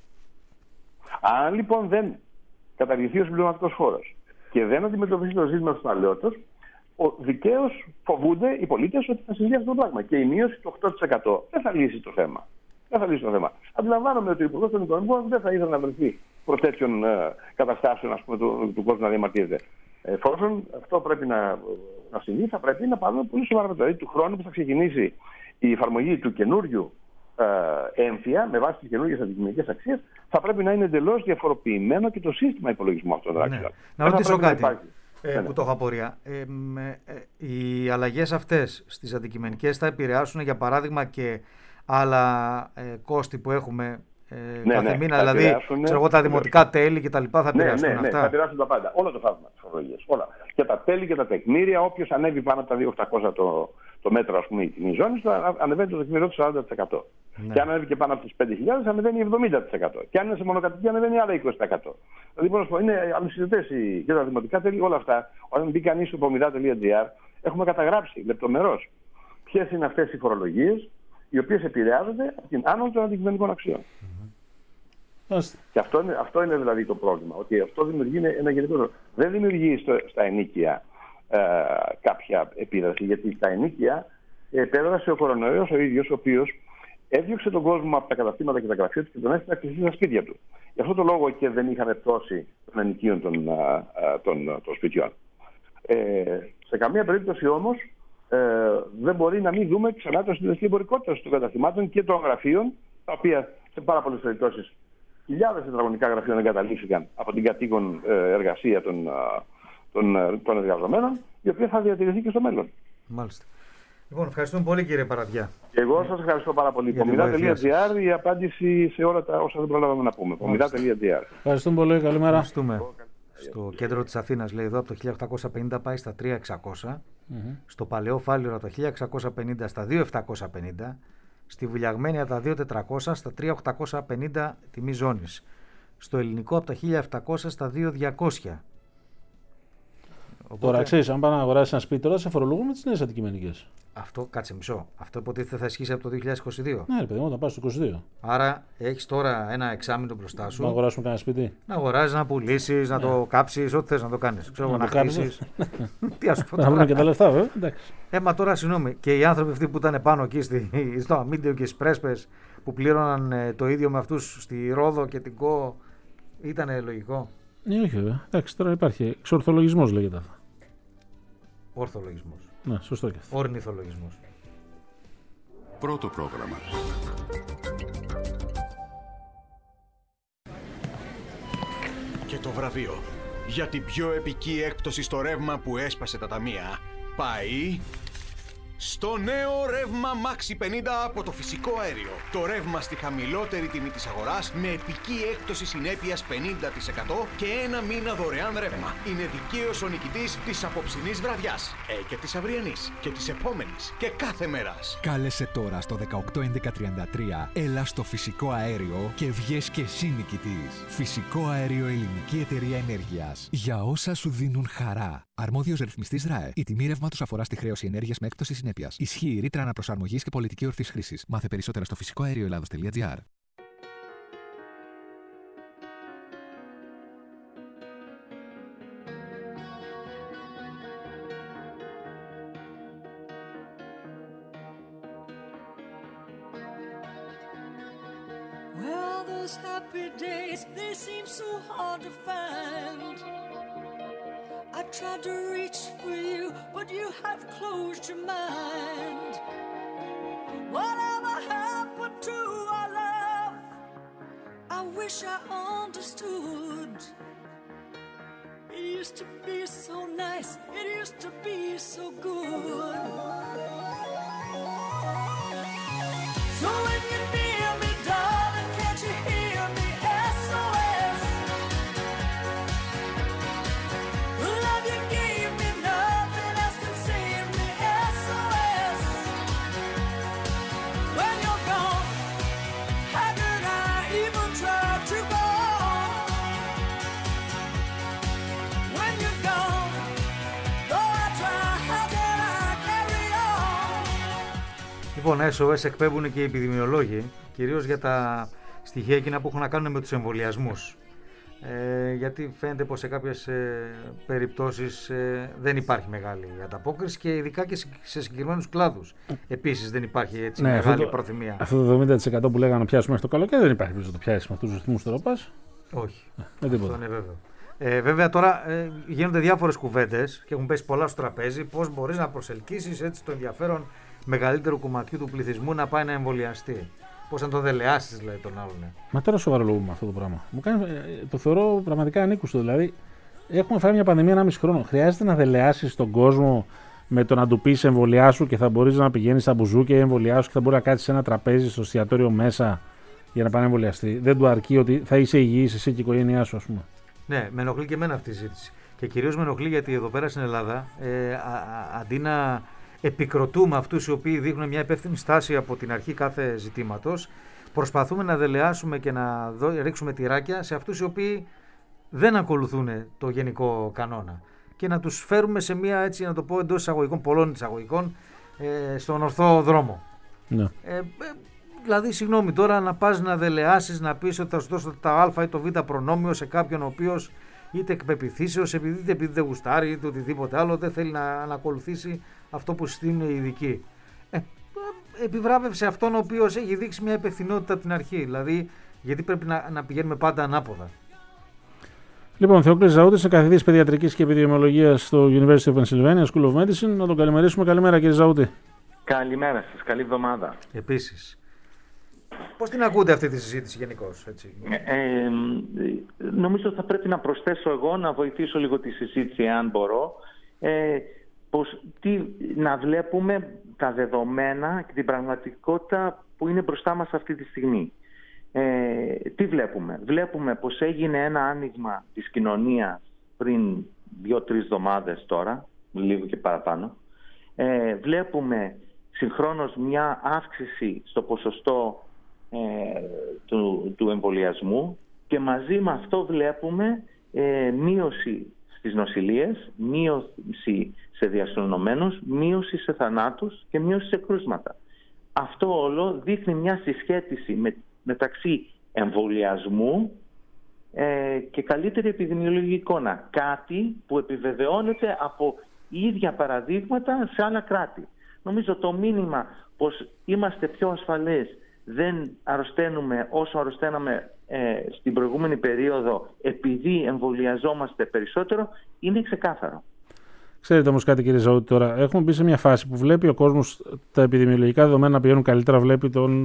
Αν λοιπόν δεν καταργηθεί ο συμπληρωματικός φόρος και δεν αντιμετωπίσει το ζήτημα της παλαιότητας, δικαίως φοβούνται οι πολίτες ότι θα συμβεί αυτό το πράγμα. Και η μείωση του οκτώ τοις εκατό δεν θα λύσει το θέμα. Δεν θα λύσει το θέμα. Αντιλαμβάνομαι ότι ο Υπουργός των Οικονομικών δεν θα ήθελε να βρεθεί προ τέτοιων ε, καταστάσεων, ας πούμε, του, του κόσμου να διαμαρτύρεται. Εφόσον αυτό πρέπει να, να συμβεί, θα πρέπει να πάρουμε πολύ σοβαρά. Δηλαδή, του χρόνου που θα ξεκινήσει η εφαρμογή του καινούριου ε, έμφυα με βάση τις καινούργιες αντικειμενικές αξίες, θα πρέπει να είναι εντελώς διαφοροποιημένο και το σύστημα υπολογισμού αυτών των αξιών. Ναι. Να ρωτήσω κάτι. Ε, ναι, που το έχω απορία. Ε, με, ε, οι αλλαγές αυτές στις αντικειμενικές θα επηρεάσουν, για παράδειγμα, και άλλα ε, κόστη που έχουμε ε, ναι, κάθε ναι, μήνα, δηλαδή ξέρω εγώ, τα δημοτικά τέλη κτλ. Θα επηρεάσουν ναι, ναι, αυτά. Ναι, θα επηρεάσουν τα πάντα. Όλο το φάσμα της φορολογίας. Όλα. Και τα τέλη και τα τεκμήρια, όποιος ανέβει πάνω από τα δύο χιλιάδες οκτακόσια το, το μέτρο, ας πούμε, η τιμή ζώνης, ανεβαίνει το τεκμήριο του σαράντα τοις εκατό. Ναι. Και αν ανέβει και πάνω από τις πέντε χιλιάδες, ανεβαίνει εβδομήντα τοις εκατό. Και αν είναι σε μονοκατοικία, ανεβαίνει άλλα είκοσι τοις εκατό. Δηλαδή, μπορώ να σου πω, είναι αλυσιδωτές και τα δημοτικά τέλη, όλα αυτά. Όταν μπει κανείς στο υπομηδά τελεία τζι άρ, έχουμε καταγράψει λεπτομερώς ποιες είναι αυτές οι φορολογίες οι οποίες επηρεάζονται από την άνοδο των αντικειμενικών αξιών. Mm-hmm. Και αυτό είναι, αυτό είναι δηλαδή το πρόβλημα. Ότι αυτό δημιουργεί ένα γενικό. Δεν δημιουργεί στο, στα ενίκια ε, κάποια επίδραση. Γιατί στα ενίκια επέδρασε ο κορονοϊός ο ίδιος, ο οποίος έδιωξε τον κόσμο από τα καταστήματα και τα γραφεία του και τον έφερε να κλειστεί στα σπίτια του. Γι' αυτό το λόγο και δεν είχαμε πτώση των ενοικίων των, των, των, των σπιτιών. Ε, σε καμία περίπτωση όμως ε, δεν μπορεί να μην δούμε ξανά το συντελεστή εμπορικότητας των καταστημάτων και των γραφείων, τα οποία σε πάρα πολλές περιπτώσεις χιλιάδες τετραγωνικά γραφείων εγκαταλείφθηκαν από την κατοίκον εργασία των, των, των εργαζομένων, η οποία θα διατηρηθεί και στο μέλλον. Μάλιστα. Λοιπόν, ευχαριστούμε πολύ, κύριε Παραδιά. Και εγώ σας ευχαριστώ πάρα πολύ. Πομιδά τελεία τζι άρ η απάντηση σε όλα τα όσα δεν προλάβαμε να πούμε. Πομιδά τελεία τζι άρ. Ευχαριστούμε πολύ. Καλημέρα. Ευχαριστούμε. Στο κέντρο της Αθήνας, λέει εδώ, από το χίλια οκτακόσια πενήντα πάει στα τρία χιλιάδες εξακόσια. Mm-hmm. Στο Παλαιό Φάληρο από το χίλια εξακόσια πενήντα στα δύο χιλιάδες επτακόσια πενήντα. Στη Βουλιαγμένη από τα δύο χιλιάδες τετρακόσια στα τρία χιλιάδες οκτακόσια πενήντα τιμή ζώνης. Στο Ελληνικό από τα χίλια επτακόσια στα δύο χιλιάδες διακόσια. Οπότε... Τώρα ξέρεις, αν πάει να αγοράσει ένα σπίτι, τώρα σε φορολογούν με τις νέες αντικειμενικές. Αυτό, κάτσε μισό. Αυτό υποτίθεται θα ισχύσει από το δύο χιλιάδες είκοσι δύο. Ναι, ρε παιδί μου, όταν πας στο είκοσι δύο. Άρα έχεις τώρα ένα εξάμηνο μπροστά σου. Να αγοράσουμε κανένα σπίτι. Να αγοράσεις, να πουλήσεις, να ναι. το κάψεις, ό,τι θες να το κάνεις. Ξέρω, να, να χτίσεις. Τι ας πω τώρα. Να βρούμε και τα λεφτά, βέβαια. Εντάξει. Ε, μα τώρα συγγνώμη. Και οι άνθρωποι αυτοί που ήταν πάνω εκεί στη, στο Αμίντιο και στις Πρέσπες που πλήρωναν ε, το ίδιο με αυτούς στη Ρόδο και την Κο, ήταν λογικό. Ναι, όχι βέβαια. Εντάξει, τώρα υπάρχει εξορθολογισμός λέγεται αυτό. Ορθολογισμός. Ναι, σωστό και αυτό. Ορνηθολογισμός. Πρώτο πρόγραμμα. Και το βραβείο για την πιο επική έκπτωση στο ρεύμα που έσπασε τα ταμεία πάει στο νέο ρεύμα Maxi πενήντα από το φυσικό αέριο. Το ρεύμα στη χαμηλότερη τιμή της αγοράς με επική έκπτωση συνέπειας πενήντα τοις εκατό και ένα μήνα δωρεάν ρεύμα. Είναι δικαίως ο νικητής της απόψινής βραδιάς. Ε, και της αυριανής και της επόμενης και κάθε μέρας. Κάλεσε τώρα στο δεκαοκτώ έντεκα τριάντα τρία, έλα στο φυσικό αέριο και βγες και εσύ νικητής. Φυσικό αέριο, ελληνική εταιρεία ενέργειας. Για όσα σου δίνουν χαρά. Αρμόδιος ρυθμιστής ΡΑΕ. Η τιμή ρεύματος αφορά στη χρέωση ενέργειας με έκπτωση συνέπειας. Ισχύει η ρήτρα αναπροσαρμογής και πολιτική ορθής χρήσης. Μάθε περισσότερα στο φυσικό αέριο ελλάδος τελεία τζι άρ. Well, those happy days, they seem so hard to find. I tried to reach for you, but you have closed your mind. Whatever happened to our love? I wish I understood. It used to be so nice, it used to be so good. So when you're near me, darling, can't you hear me? S O S. The love you gave me, nothing else can save me. S O S. When you're gone, how could I even try to go on? When you're gone, though I try, how can I carry on? Λοιπόν, ες ο ες εκπέμπουν και οι επιδημιολόγοι, κυρίως για τα στοιχεία εκείνα που έχουν να κάνουν με τους εμβολιασμούς. Ε, γιατί φαίνεται πως σε κάποιες ε, περιπτώσεις ε, δεν υπάρχει μεγάλη ανταπόκριση και ειδικά και σε, σε συγκεκριμένους κλάδους. Επίσης δεν υπάρχει έτσι ναι, μεγάλη αυτό το, προθυμία. Αυτό το εβδομήντα τοις εκατό που λέγανε να πιάσουμε μέχρι το καλοκαίρι δεν υπάρχει να το πιάσει με αυτούς τους ρυθμούς τώρα πας. Όχι. Με τίποτα. Αυτό είναι βέβαιο. Ε, βέβαια τώρα ε, γίνονται διάφορες κουβέντες και έχουν πέσει πολλά στο τραπέζι. Πώς μπορείς να προσελκύσεις έτσι το ενδιαφέρον μεγαλύτερου κομματιού του πληθυσμού να πάει να εμβολιαστεί. Πώς να το δελεάσεις δηλαδή τον άλλον. Ναι. Μα τώρα σοβαρολογούμε αυτό το πράγμα. Μου κάνει, το θεωρώ πραγματικά ανήκουστο. Δηλαδή, έχουμε φάει μια πανδημία ενάμιση χρόνο. Χρειάζεται να δελεάσεις τον κόσμο με το να του πεις εμβολιάσου και θα μπορείς να πηγαίνεις στα μπουζούκια εμβολιάσου και θα μπορεί να κάτσεις σε ένα τραπέζι στο εστιατόριο μέσα για να πάνε να εμβολιαστεί. Δεν του αρκεί ότι θα είσαι υγιής εσύ και η οικογένειά σου, ας πούμε. Ναι, με ενοχλεί και εμένα αυτή η συζήτηση. Και κυρίως με ενοχλεί γιατί εδώ πέρα στην Ελλάδα, ε, α, α, αντί να επικροτούμε αυτούς οι οποίοι δείχνουν μια υπεύθυνη στάση από την αρχή κάθε ζητήματος, προσπαθούμε να δελεάσουμε και να δω, ρίξουμε τυράκια σε αυτούς οι οποίοι δεν ακολουθούν το γενικό κανόνα. Και να τους φέρουμε σε μια, έτσι να το πω εντός εισαγωγικών, πολλών εισαγωγικών, ε, στον ορθό δρόμο. Ναι. Ε, ε, δηλαδή, συγγνώμη τώρα να πας να δελεάσεις, να πεις ότι θα σου δώσω τα α ή το β προνόμιο σε κάποιον ο οποίος είτε εκ πεποιθήσεως, επειδή, είτε επειδή δεν γουστάρει, είτε οτιδήποτε άλλο, δεν θέλει να, να ακολουθήσει αυτό που συστήνουν οι ειδικοί. Ε, επιβράβευσε αυτόν ο οποίος έχει δείξει μια υπευθυνότητα από την αρχή. Δηλαδή, γιατί πρέπει να, να πηγαίνουμε πάντα ανάποδα. Λοιπόν, Θεόκλης Ζαούτης, είναι καθηγητής παιδιατρικής και επιδημιολογίας στο University of Pennsylvania School of Medicine. Να τον καλημερίσουμε. Καλημέρα, κύριε Ζαούτη. Καλημέρα σας. Καλή εβδομάδα. Επίσης. Πώς την ακούτε αυτή τη συζήτηση γενικώς, έτσι? Ε, ε, νομίζω θα πρέπει να προσθέσω εγώ, να βοηθήσω λίγο τη συζήτηση, αν μπορώ, ε, πως τι, να βλέπουμε τα δεδομένα και την πραγματικότητα που είναι μπροστά μας αυτή τη στιγμή. Ε, τι βλέπουμε? Βλέπουμε πως έγινε ένα άνοιγμα της κοινωνίας πριν δύο-τρεις εβδομάδες τώρα, λίγο και παραπάνω. Ε, βλέπουμε συγχρόνως μια αύξηση στο ποσοστό ε, του, του εμβολιασμού και μαζί με αυτό βλέπουμε ε, μείωση στις νοσηλίες, μείωση σε διασωληνωμένους, μείωση σε θανάτους και μείωση σε κρούσματα. Αυτό όλο δείχνει μια συσχέτιση με, μεταξύ εμβολιασμού ε, και καλύτερη επιδημιολογική εικόνα. Κάτι που επιβεβαιώνεται από ίδια παραδείγματα σε άλλα κράτη. Νομίζω το μήνυμα πως είμαστε πιο ασφαλείς, δεν αρρωσταίνουμε όσο αρρωσταίναμε ε, στην προηγούμενη περίοδο επειδή εμβολιαζόμαστε περισσότερο, είναι ξεκάθαρο. Ξέρετε όμως κάτι, κύριε Ζαούτη, τώρα έχουμε μπει σε μια φάση που βλέπει ο κόσμος τα επιδημιολογικά δεδομένα να πηγαίνουν καλύτερα, βλέπει τον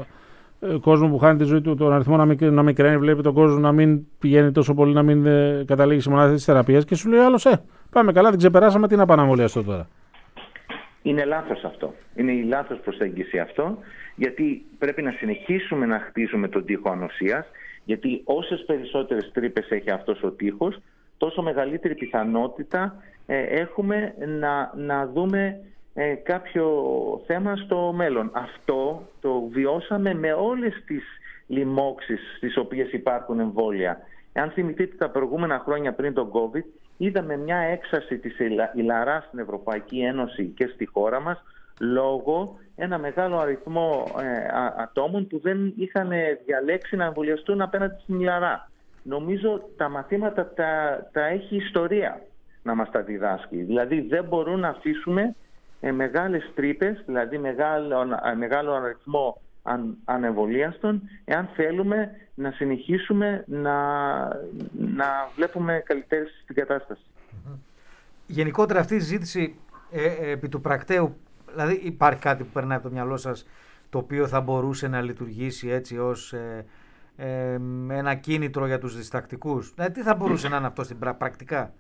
ε, κόσμο που χάνει τη ζωή του, τον αριθμό να, μικ, να μικραίνει, βλέπει τον κόσμο να μην πηγαίνει τόσο πολύ, να μην ε, καταλήγει σε μονάδες της θεραπείας και σου λέει άλλος, ε, πάμε καλά, την ξεπεράσαμε, τι να πάω να εμβολιαστώ τώρα. Είναι λάθος αυτό. Είναι η λάθος προσέγγιση αυτό, γιατί πρέπει να συνεχίσουμε να χτίζουμε τον τοίχο ανοσίας, γιατί όσες περισσότερες τρύπες έχει αυτός ο τοίχος, τόσο μεγαλύτερη πιθανότητα ε, έχουμε να, να δούμε ε, κάποιο θέμα στο μέλλον. Αυτό το βιώσαμε με όλες τις λοιμώξεις στις οποίες υπάρχουν εμβόλια. Αν θυμηθείτε τα προηγούμενα χρόνια πριν τον COVID, είδαμε μια έξαρση της ηλαράς στην Ευρωπαϊκή Ένωση και στη χώρα μας λόγω ένα μεγάλο αριθμό ε, α, ατόμων που δεν είχαν διαλέξει να εμβολιαστούν απέναντι στην ηλαρά. Νομίζω τα μαθήματα τα, τα έχει η ιστορία να μας τα διδάσκει. Δηλαδή δεν μπορούν να αφήσουμε ε, μεγάλες τρύπες, δηλαδή μεγάλο, ε, μεγάλο αριθμό αν, ανεμβολίαστων, εάν θέλουμε να συνεχίσουμε να, να βλέπουμε καλύτερη στην κατάσταση. Γενικότερα αυτή η συζήτηση ε, ε, επί του πρακτέου, δηλαδή υπάρχει κάτι που περνάει από το μυαλό σας το οποίο θα μπορούσε να λειτουργήσει έτσι ως ε, ε, ένα κίνητρο για τους διστακτικούς? Δηλαδή τι θα μπορούσε να είναι αυτό στην πρα, πρακτικά?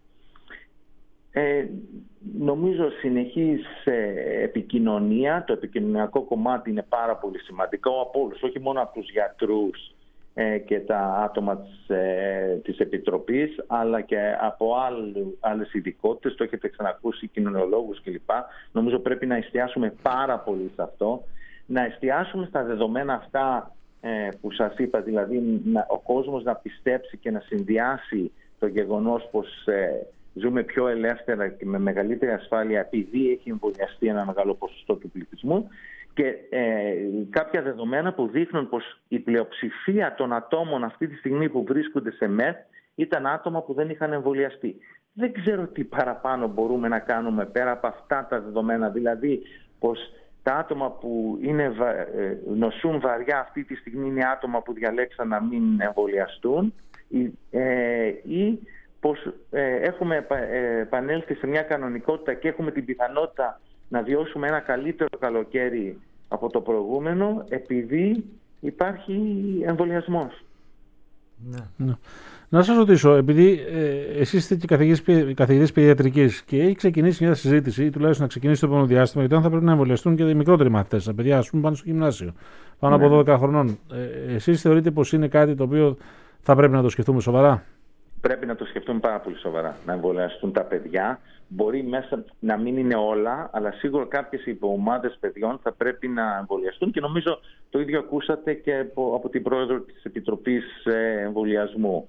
Ε, νομίζω συνεχής ε, επικοινωνία, το επικοινωνιακό κομμάτι είναι πάρα πολύ σημαντικό από όλους, όχι μόνο από τους γιατρούς ε, και τα άτομα της, ε, της Επιτροπής, αλλά και από άλλου, άλλες ειδικότητες, το έχετε ξανακούσει, κοινωνιολόγους κλπ. Νομίζω πρέπει να εστιάσουμε πάρα πολύ σε αυτό, να εστιάσουμε στα δεδομένα αυτά ε, που σας είπα, δηλαδή να, ο κόσμος να πιστέψει και να συνδυάσει το γεγονός πως ε, ζούμε πιο ελεύθερα και με μεγαλύτερη ασφάλεια επειδή έχει εμβολιαστεί ένα μεγάλο ποσοστό του πληθυσμού και ε, κάποια δεδομένα που δείχνουν πως η πλειοψηφία των ατόμων αυτή τη στιγμή που βρίσκονται σε ΜΕΘ ήταν άτομα που δεν είχαν εμβολιαστεί. Δεν ξέρω τι παραπάνω μπορούμε να κάνουμε πέρα από αυτά τα δεδομένα, δηλαδή πως Τα άτομα που είναι, νοσούν βαριά αυτή τη στιγμή είναι άτομα που διαλέξαν να μην εμβολιαστούν ή, ε, ή πως ε, έχουμε επανέλθει σε μια κανονικότητα και έχουμε την πιθανότητα να βιώσουμε ένα καλύτερο καλοκαίρι από το προηγούμενο επειδή υπάρχει εμβολιασμός. Ναι. Ναι. Να σας ρωτήσω, επειδή ε, εσείς είστε και καθηγητής, καθηγητής παιδιατρικής και έχει ξεκινήσει μια συζήτηση, ή τουλάχιστον να ξεκινήσει το επόμενο διάστημα, γιατί αν θα πρέπει να εμβολιαστούν και οι μικρότεροι μαθητές, τα παιδιά, ας πούμε, πάνε στο γυμνάσιο, πάνω ναι. από δώδεκα χρονών. Ε, εσείς θεωρείτε πως είναι κάτι το οποίο θα πρέπει να το σκεφτούμε σοβαρά? Πρέπει να το σκεφτούμε πάρα πολύ σοβαρά, να εμβολιαστούν τα παιδιά. Μπορεί μέσα να μην είναι όλα, αλλά σίγουρα κάποιες υποομάδες παιδιών θα πρέπει να εμβολιαστούν και νομίζω το ίδιο ακούσατε και από, από την πρόεδρο της Επιτροπής Εμβολιασμού.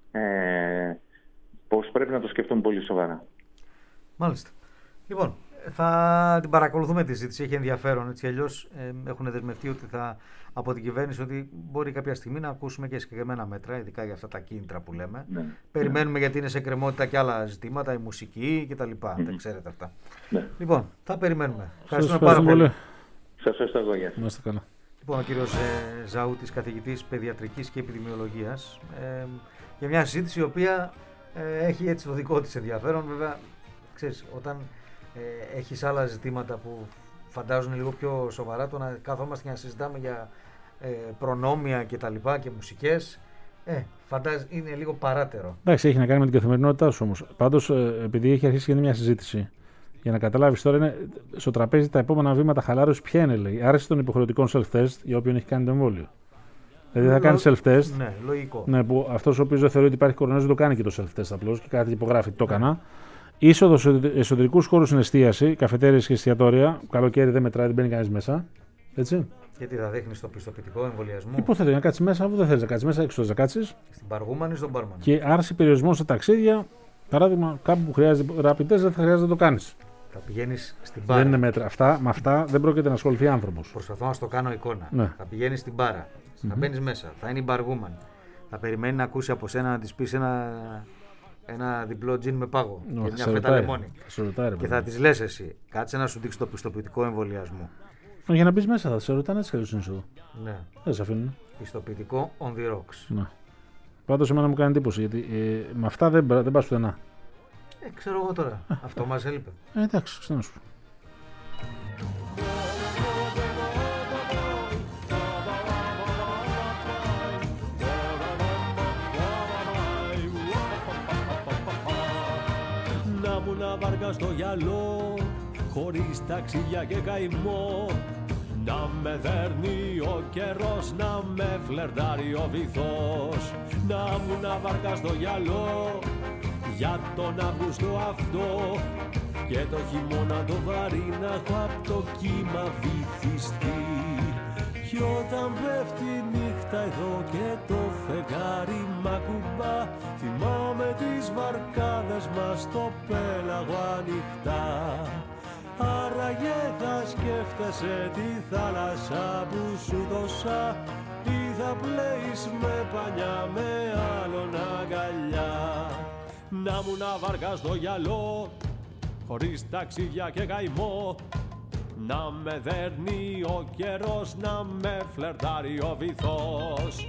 Ε, πως πρέπει να το σκεφτούμε πολύ σοβαρά. Μάλιστα. Λοιπόν, θα την παρακολουθούμε τη συζήτηση, έχει ενδιαφέρον. Έτσι αλλιώς ε, έχουν δεσμευτεί ότι θα, από την κυβέρνηση ότι μπορεί κάποια στιγμή να ακούσουμε και συγκεκριμένα μέτρα, ειδικά για αυτά τα κίνητρα που λέμε. Ναι. Περιμένουμε ναι. γιατί είναι σε κρεμότητα και άλλα ζητήματα, η μουσική κτλ. Mm-hmm. Δεν ξέρετε αυτά. Ναι. Λοιπόν, θα περιμένουμε. Ευχαριστούμε πάρα πολύ. πολύ. Σας ευχαριστώ εγώ. Γεια σας. καλά. Λοιπόν, ο κύριος ε, Ζαούτης, καθηγητής παιδιατρικής και επιδημιολογίας, ε, για μια συζήτηση η οποία ε, έχει έτσι το δικό της ενδιαφέρον. Βέβαια, ξέρεις, όταν ε, έχεις άλλα ζητήματα που φαντάζουν λίγο πιο σοβαρά, το να κάθομαστε και να συζητάμε για ε, προνόμια και τα λοιπά και μουσικές, ε, φαντάζεσαι είναι λίγο παράτερο. Εντάξει, έχει να κάνει με την καθημερινότητά σου όμως. Πάντως, ε, επειδή έχει αρχίσει και μια συζήτηση, για να καταλάβεις τώρα, είναι στο τραπέζι τα επόμενα βήματα χαλάρωσης ποια είναι, λέει. Άρεση των υποχρεωτικών self-test για όποιον έχει κάνει το εμβόλιο. Δηλαδή θα κάνει self-test. Ναι, λογικό. Ναι, που αυτός ο οποίος δεν θεωρεί ότι υπάρχει κορονοϊός δεν το κάνει και το self-test απλώς και κάθε υπογράφει το έκανα. Ναι. Είσοδο σε εσωτερικούς χώρους στην εστίαση, καφετέριες και εστιατόρια. Καλοκαίρι δεν μετράει, δεν μπαίνει κανείς μέσα. Έτσι. Γιατί θα δείχνει το πιστοποιητικό εμβολιασμού. Υποθέτω να κάτσει μέσα, αφού δεν θέλει να κάτσει μέσα, έξω θα κάτσει. Στην Παργούμανη ή στον Μπάρμαν. Και άρση περιορισμών σε ταξίδια. Παράδειγμα, κάπου που χρειάζεται rapid test δεν θα χρειάζεται να το κάνει. Θα πηγαίνει στην μπάρα. Δεν είναι μέτρα. Αυτά, με αυτά δεν πρόκειται να ασχοληθεί άνθρωπο. Προσπαθώ να στο κάνω εικόνα. Ναι. Θα πηγαίνει στην μπάρα. Mm-hmm. Θα μπαίνει μέσα. Θα είναι η Μπαργούμαν. Θα περιμένει να ακούσει από σένα να τη πει ένα, ένα διπλό τζιν με πάγο. No, και μια φέτα λεμόνι. Θα ρωτάει, και θα τη λε εσύ, κάτσε να σου δείξει το πιστοποιητικό εμβολιασμού. Για να μπει μέσα θα σε ρωτάνε έτσι καλώ είσοδο. Ναι. Δεν σε αφήνουν. Πιστοποιητικό on the rocks. Ναι. Πάντως εμένα μου κάνει εντύπωση γιατί ε, με αυτά δεν, δεν πας πουθενά. Ε, ξέρω εγώ τώρα. Αυτό μας έλειπε. Ε, εντάξει, ξέρω σου. Να μου να βάρκα στο γυαλό, χωρίς ταξίδια και καημό. Να με δέρνει ο καιρός, να με φλερτάρει ο βυθός. Να μου να βάρκα στο γυαλό, για τον Αύγουστο αυτό. Και το χειμώνα το βαρύ να έχω απ' το κύμα βυθιστεί. Κι όταν πέφτει η νύχτα εδώ και το φεγγάρι μ' ακουμπά, θυμάμαι τις βαρκάδες μας στο πέλαγο ανοιχτά. Άραγε θα σκέφτεσαι τη θάλασσα που σου δώσα, ή θα πλέεις με πανιά με άλλον αγκαλιά. Να μου να βάρκα στο γυαλό, χωρίς ταξίδια και καημό. Να με δέρνει ο καιρός, να με φλερτάρει ο βυθός.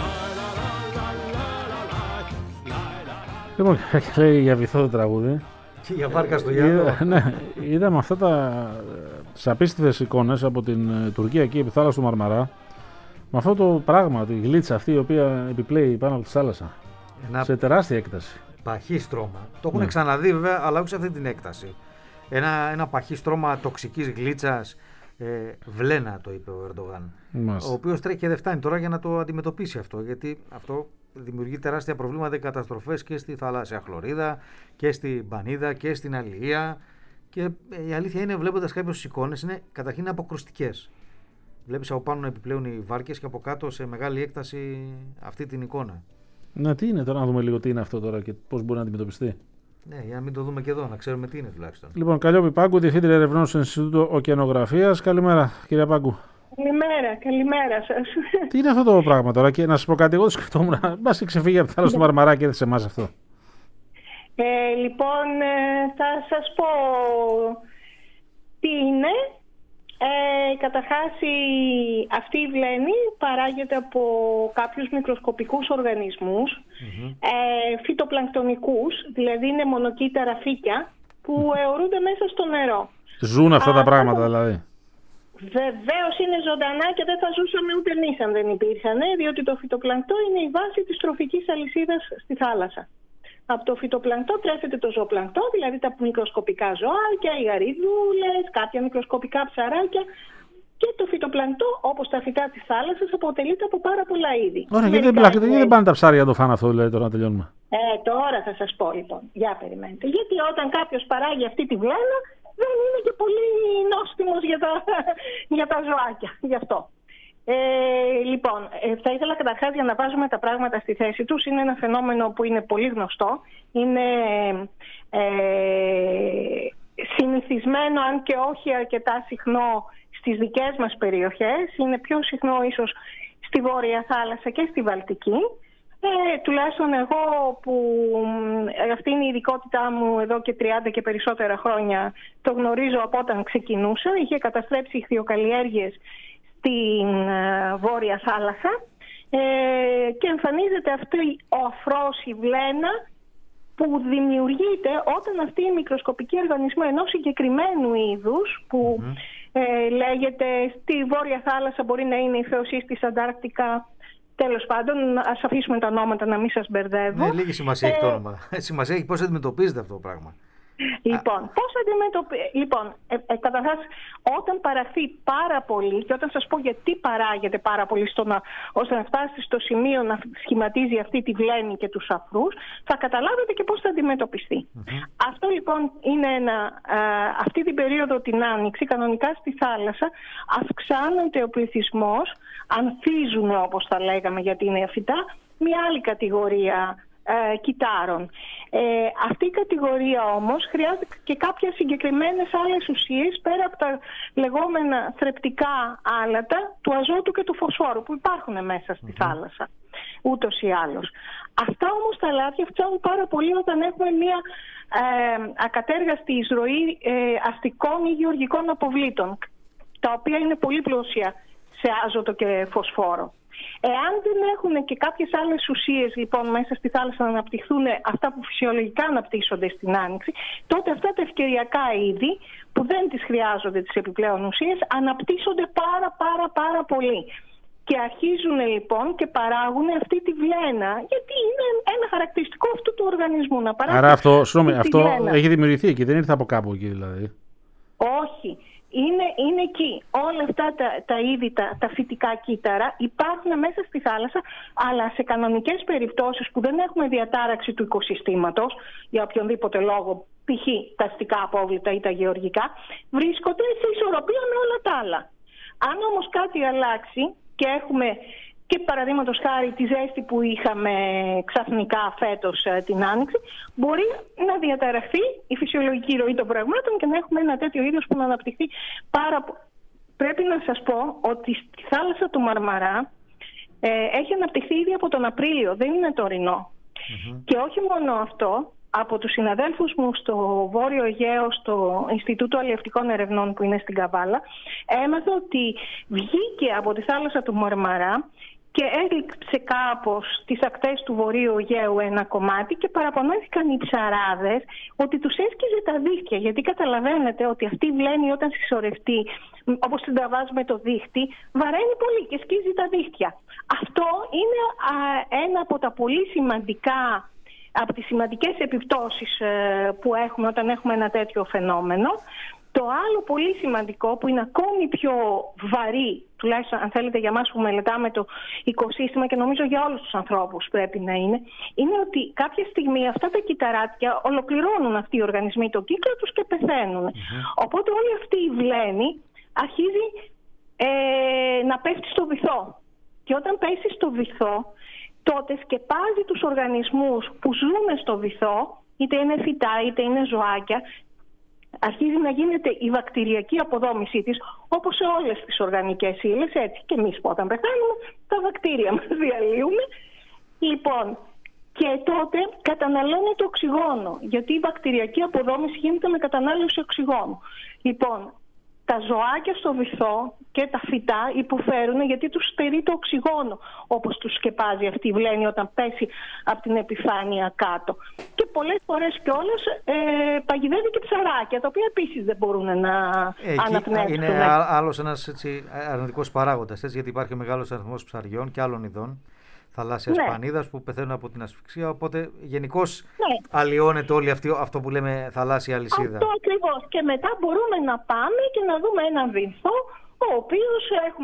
Λοιπόν, λέει για βυθό το τραγούδι. Και για βάρκα στο γυαλό. Ναι, είδαμε αυτά τα τις απίστευτες εικόνες από την Τουρκία εκεί επί θάλασσα του Μαρμαρά. Με αυτό το πράγμα, τη γλίτσα αυτή η οποία επιπλέει πάνω από τη θάλασσα. Ένα... σε τεράστια έκταση. Παχύ στρώμα. Το έχουν ναι. ξαναδεί βέβαια, αλλά όχι σε αυτή την έκταση. Ένα, ένα παχύ στρώμα τοξικής γλίτσας, ε, βλένα το είπε ο Ερντογάν. Ο οποίος τρέχει και δεν φτάνει τώρα για να το αντιμετωπίσει αυτό. Γιατί αυτό δημιουργεί τεράστια προβλήματα και καταστροφές και στη θαλάσσια χλωρίδα και στην Πανίδα και στην Αλία. Και η αλήθεια είναι, βλέποντας κάποιες εικόνες, είναι καταρχήν αποκρουστικές. Βλέπεις από πάνω να επιπλέουν οι βάρκες και από κάτω σε μεγάλη έκταση αυτή την εικόνα. Να, τι είναι τώρα, να δούμε λίγο τι είναι αυτό τώρα και πώς μπορεί να αντιμετωπιστεί. Ναι, για να μην το δούμε και εδώ, να ξέρουμε τι είναι τουλάχιστον. Λοιπόν, Καλλιόπη Πάγκου, Διευθύντρια Ερευνών στο Ινστιτούτο Ωκεανογραφίας. Καλημέρα, κυρία Πάγκου. Καλημέρα, καλημέρα σας. Τι είναι αυτό το πράγμα τώρα, και να σας πω κάτι, εγώ το σκεφτόμουν. Μπας και ξεφύγει από τη θάλασσα του Μαρμαρά και έρθει σε εμάς αυτό. Ε, λοιπόν, θα σας πω τι είναι. Ε, καταρχάς η, αυτή η βλένη παράγεται από κάποιους μικροσκοπικούς οργανισμούς, mm-hmm. ε, φυτοπλανκτονικούς, δηλαδή είναι μονοκύτταρα φύκια που αιωρούνται μέσα στο νερό. Ζουν αυτά Α, τα πράγματα δηλαδή? Βεβαίως είναι ζωντανά και δεν θα ζούσαμε ούτε εμείς αν δεν υπήρχαν, διότι το φυτοπλανκτό είναι η βάση της τροφικής αλυσίδας στη θάλασσα. Από το φυτοπλανκτό τρέφεται το ζωοπλανκτό, δηλαδή τα μικροσκοπικά ζωάκια, οι αριδούλες, κάποια μικροσκοπικά ψαράκια, και το φυτοπλανκτό, όπως τα φυτά της θάλασσας, αποτελείται από πάρα πολλά είδη. Ωραία, γιατί δεν, είναι... δεν πάνε τα ψάρια να το φάνε αυτό, δηλαδή, τώρα να τελειώνουμε. Ε, τώρα θα σας πω λοιπόν, για περιμένετε. Γιατί όταν κάποιος παράγει αυτή τη βλένα, δεν είναι και πολύ νόστιμος για τα, για τα ζωάκια, γι' αυτό. Ε, λοιπόν, ε, θα ήθελα καταρχάς, για να βάζουμε τα πράγματα στη θέση τους, είναι ένα φαινόμενο που είναι πολύ γνωστό, είναι ε, συνηθισμένο, αν και όχι αρκετά συχνό στις δικές μας περιοχές, είναι πιο συχνό ίσως στη Βόρεια Θάλασσα και στη Βαλτική. Ε, τουλάχιστον εγώ, που ε, αυτή είναι η ειδικότητά μου εδώ και τριάντα και περισσότερα χρόνια, το γνωρίζω από όταν ξεκινούσα. Είχε καταστρέψει ηχθειοκαλλιέργειες στην ε, Βόρεια Θάλασσα ε, και εμφανίζεται αυτή ο αφρός, η βλένα, που δημιουργείται όταν αυτοί οι μικροσκοπικοί οργανισμοί ενός συγκεκριμένου είδους, που mm-hmm. ε, λέγεται στη Βόρεια Θάλασσα, μπορεί να είναι η Θεοσύστης Αντάρκτικα, τέλος πάντων, ας αφήσουμε τα ονόματα να μην σας μπερδεύω. Ναι, λίγη σημασία ε, έχει το όνομα. Σημασία έχει πώς αντιμετωπίζετε αυτό το πράγμα. Λοιπόν, πώς αντιμετωπι... λοιπόν ε, ε, καταρχάς, όταν παραχθεί πάρα πολύ, και όταν σας πω γιατί παράγεται πάρα πολύ, στο να, ώστε να φτάσει στο σημείο να σχηματίζει αυτή τη βλένη και τους αφρούς, θα καταλάβετε και πώς θα αντιμετωπιστεί. Mm-hmm. Αυτό λοιπόν είναι ένα, ε, αυτή την περίοδο την Άνοιξη, κανονικά στη θάλασσα, αυξάνεται ο πληθυσμός, ανθίζουν, όπως θα λέγαμε, γιατί είναι φυτά, μια άλλη κατηγορία Ε, κυτάρων. Ε, αυτή η κατηγορία όμως χρειάζεται και κάποιες συγκεκριμένες άλλες ουσίες, πέρα από τα λεγόμενα θρεπτικά άλατα του αζότου και του φωσφόρου που υπάρχουν μέσα στη mm-hmm. θάλασσα, ούτως ή άλλως. Αυτά όμως τα αλάτια φτιάχνουν πάρα πολύ όταν έχουμε μια ε, ακατέργαστη εισρωή ε, αστικών ή γεωργικών αποβλήτων, τα οποία είναι πολύ πλούσια σε άζωτο και φωσφόρο. Εάν δεν έχουν και κάποιες άλλες ουσίες λοιπόν μέσα στη θάλασσα να αναπτυχθούν αυτά που φυσιολογικά αναπτύσσονται στην Άνοιξη, τότε αυτά τα ευκαιριακά είδη που δεν τις χρειάζονται τις επιπλέον ουσίες αναπτύσσονται πάρα πάρα πάρα πολύ. Και αρχίζουν λοιπόν και παράγουν αυτή τη βλένα, γιατί είναι ένα χαρακτηριστικό αυτού του οργανισμού. Να Άρα αυτό, συγγνώμη, αυτό έχει δημιουργηθεί εκεί, δεν ήρθε από κάπου εκεί δηλαδή? Όχι. Είναι, είναι εκεί. Όλα αυτά τα, τα είδη, τα, τα φυτικά κύτταρα υπάρχουν μέσα στη θάλασσα, αλλά σε κανονικές περιπτώσεις που δεν έχουμε διατάραξη του οικοσυστήματος, για οποιονδήποτε λόγο, π.χ. τα αστικά απόβλητα ή τα γεωργικά, βρίσκονται σε ισορροπία με όλα τα άλλα. Αν όμως κάτι αλλάξει και έχουμε, και παραδείγματος χάρη τη ζέστη που είχαμε ξαφνικά φέτος την Άνοιξη, μπορεί να διαταραχθεί η φυσιολογική ροή των πραγμάτων και να έχουμε ένα τέτοιο είδος που να αναπτυχθεί πάρα πολύ. Πρέπει να σας πω ότι στη θάλασσα του Μαρμαρά ε, έχει αναπτυχθεί ήδη από τον Απρίλιο, δεν είναι τωρινό. Mm-hmm. Και όχι μόνο αυτό, από τους συναδέλφους μου στο Βόρειο Αιγαίο, στο Ινστιτούτο Αλλιευτικών Ερευνών που είναι στην Καβάλα, έμαθα ότι βγήκε από τη θάλασσα του Μαρμαρά και έριξε κάπως στις ακτές του Βορείου Αιγαίου ένα κομμάτι και παραπονέθηκαν οι ψαράδες ότι τους έσκυζε τα δίχτυα. Γιατί καταλαβαίνετε ότι αυτή η βλένη όταν συσσωρευτεί, όπως την τραβάζουμε το δίχτυ, βαραίνει πολύ και σκίζει τα δίχτυα. Αυτό είναι α, ένα από τα πολύ σημαντικά, από τις σημαντικές επιπτώσεις ε, που έχουμε όταν έχουμε ένα τέτοιο φαινόμενο. Το άλλο πολύ σημαντικό, που είναι ακόμη πιο βαρύ, τουλάχιστον αν θέλετε για μας που μελετάμε το οικοσύστημα, και νομίζω για όλους τους ανθρώπους πρέπει να είναι, είναι ότι κάποια στιγμή αυτά τα κυταράτια ολοκληρώνουν αυτοί οι οργανισμοί το κύκλο τους και πεθαίνουν. Mm-hmm. Οπότε όλη αυτή η βλένη αρχίζει ε, να πέφτει στο βυθό. Και όταν πέσει στο βυθό, τότε σκεπάζει τους οργανισμούς που ζουν στο βυθό, είτε είναι φυτά είτε είναι ζωάκια. Αρχίζει να γίνεται η βακτηριακή αποδόμησή της, όπως σε όλες τις οργανικές ύλες, έτσι και εμείς όταν πεθάνουμε τα βακτήρια μας διαλύουμε. Λοιπόν, και τότε καταναλώνει το οξυγόνο, γιατί η βακτηριακή αποδόμηση γίνεται με κατανάλωση οξυγόνου. Λοιπόν, τα ζωάκια στο βυθό και τα φυτά υποφέρουν γιατί τους στερεί το οξυγόνο, όπως τους σκεπάζει αυτή η βλένη όταν πέσει από την επιφάνεια κάτω. Και πολλές φορές κιόλας ε, παγιδεύει και ψαράκια, τα οποία επίσης δεν μπορούν να ε, αναπνεύσουν. Είναι άλλος ένας έτσι, αρνητικός παράγοντας, έτσι, γιατί υπάρχει μεγάλος αριθμός ψαριών και άλλων ειδών θαλάσσιας ναι. πανίδας που πεθαίνουν από την ασφυξία, οπότε γενικώς ναι. αλλοιώνεται όλη αυτή, αυτό που λέμε θαλάσσια αλυσίδα. Αυτό ακριβώς. Και μετά μπορούμε να πάμε και να δούμε έναν βυθό, ο οποίος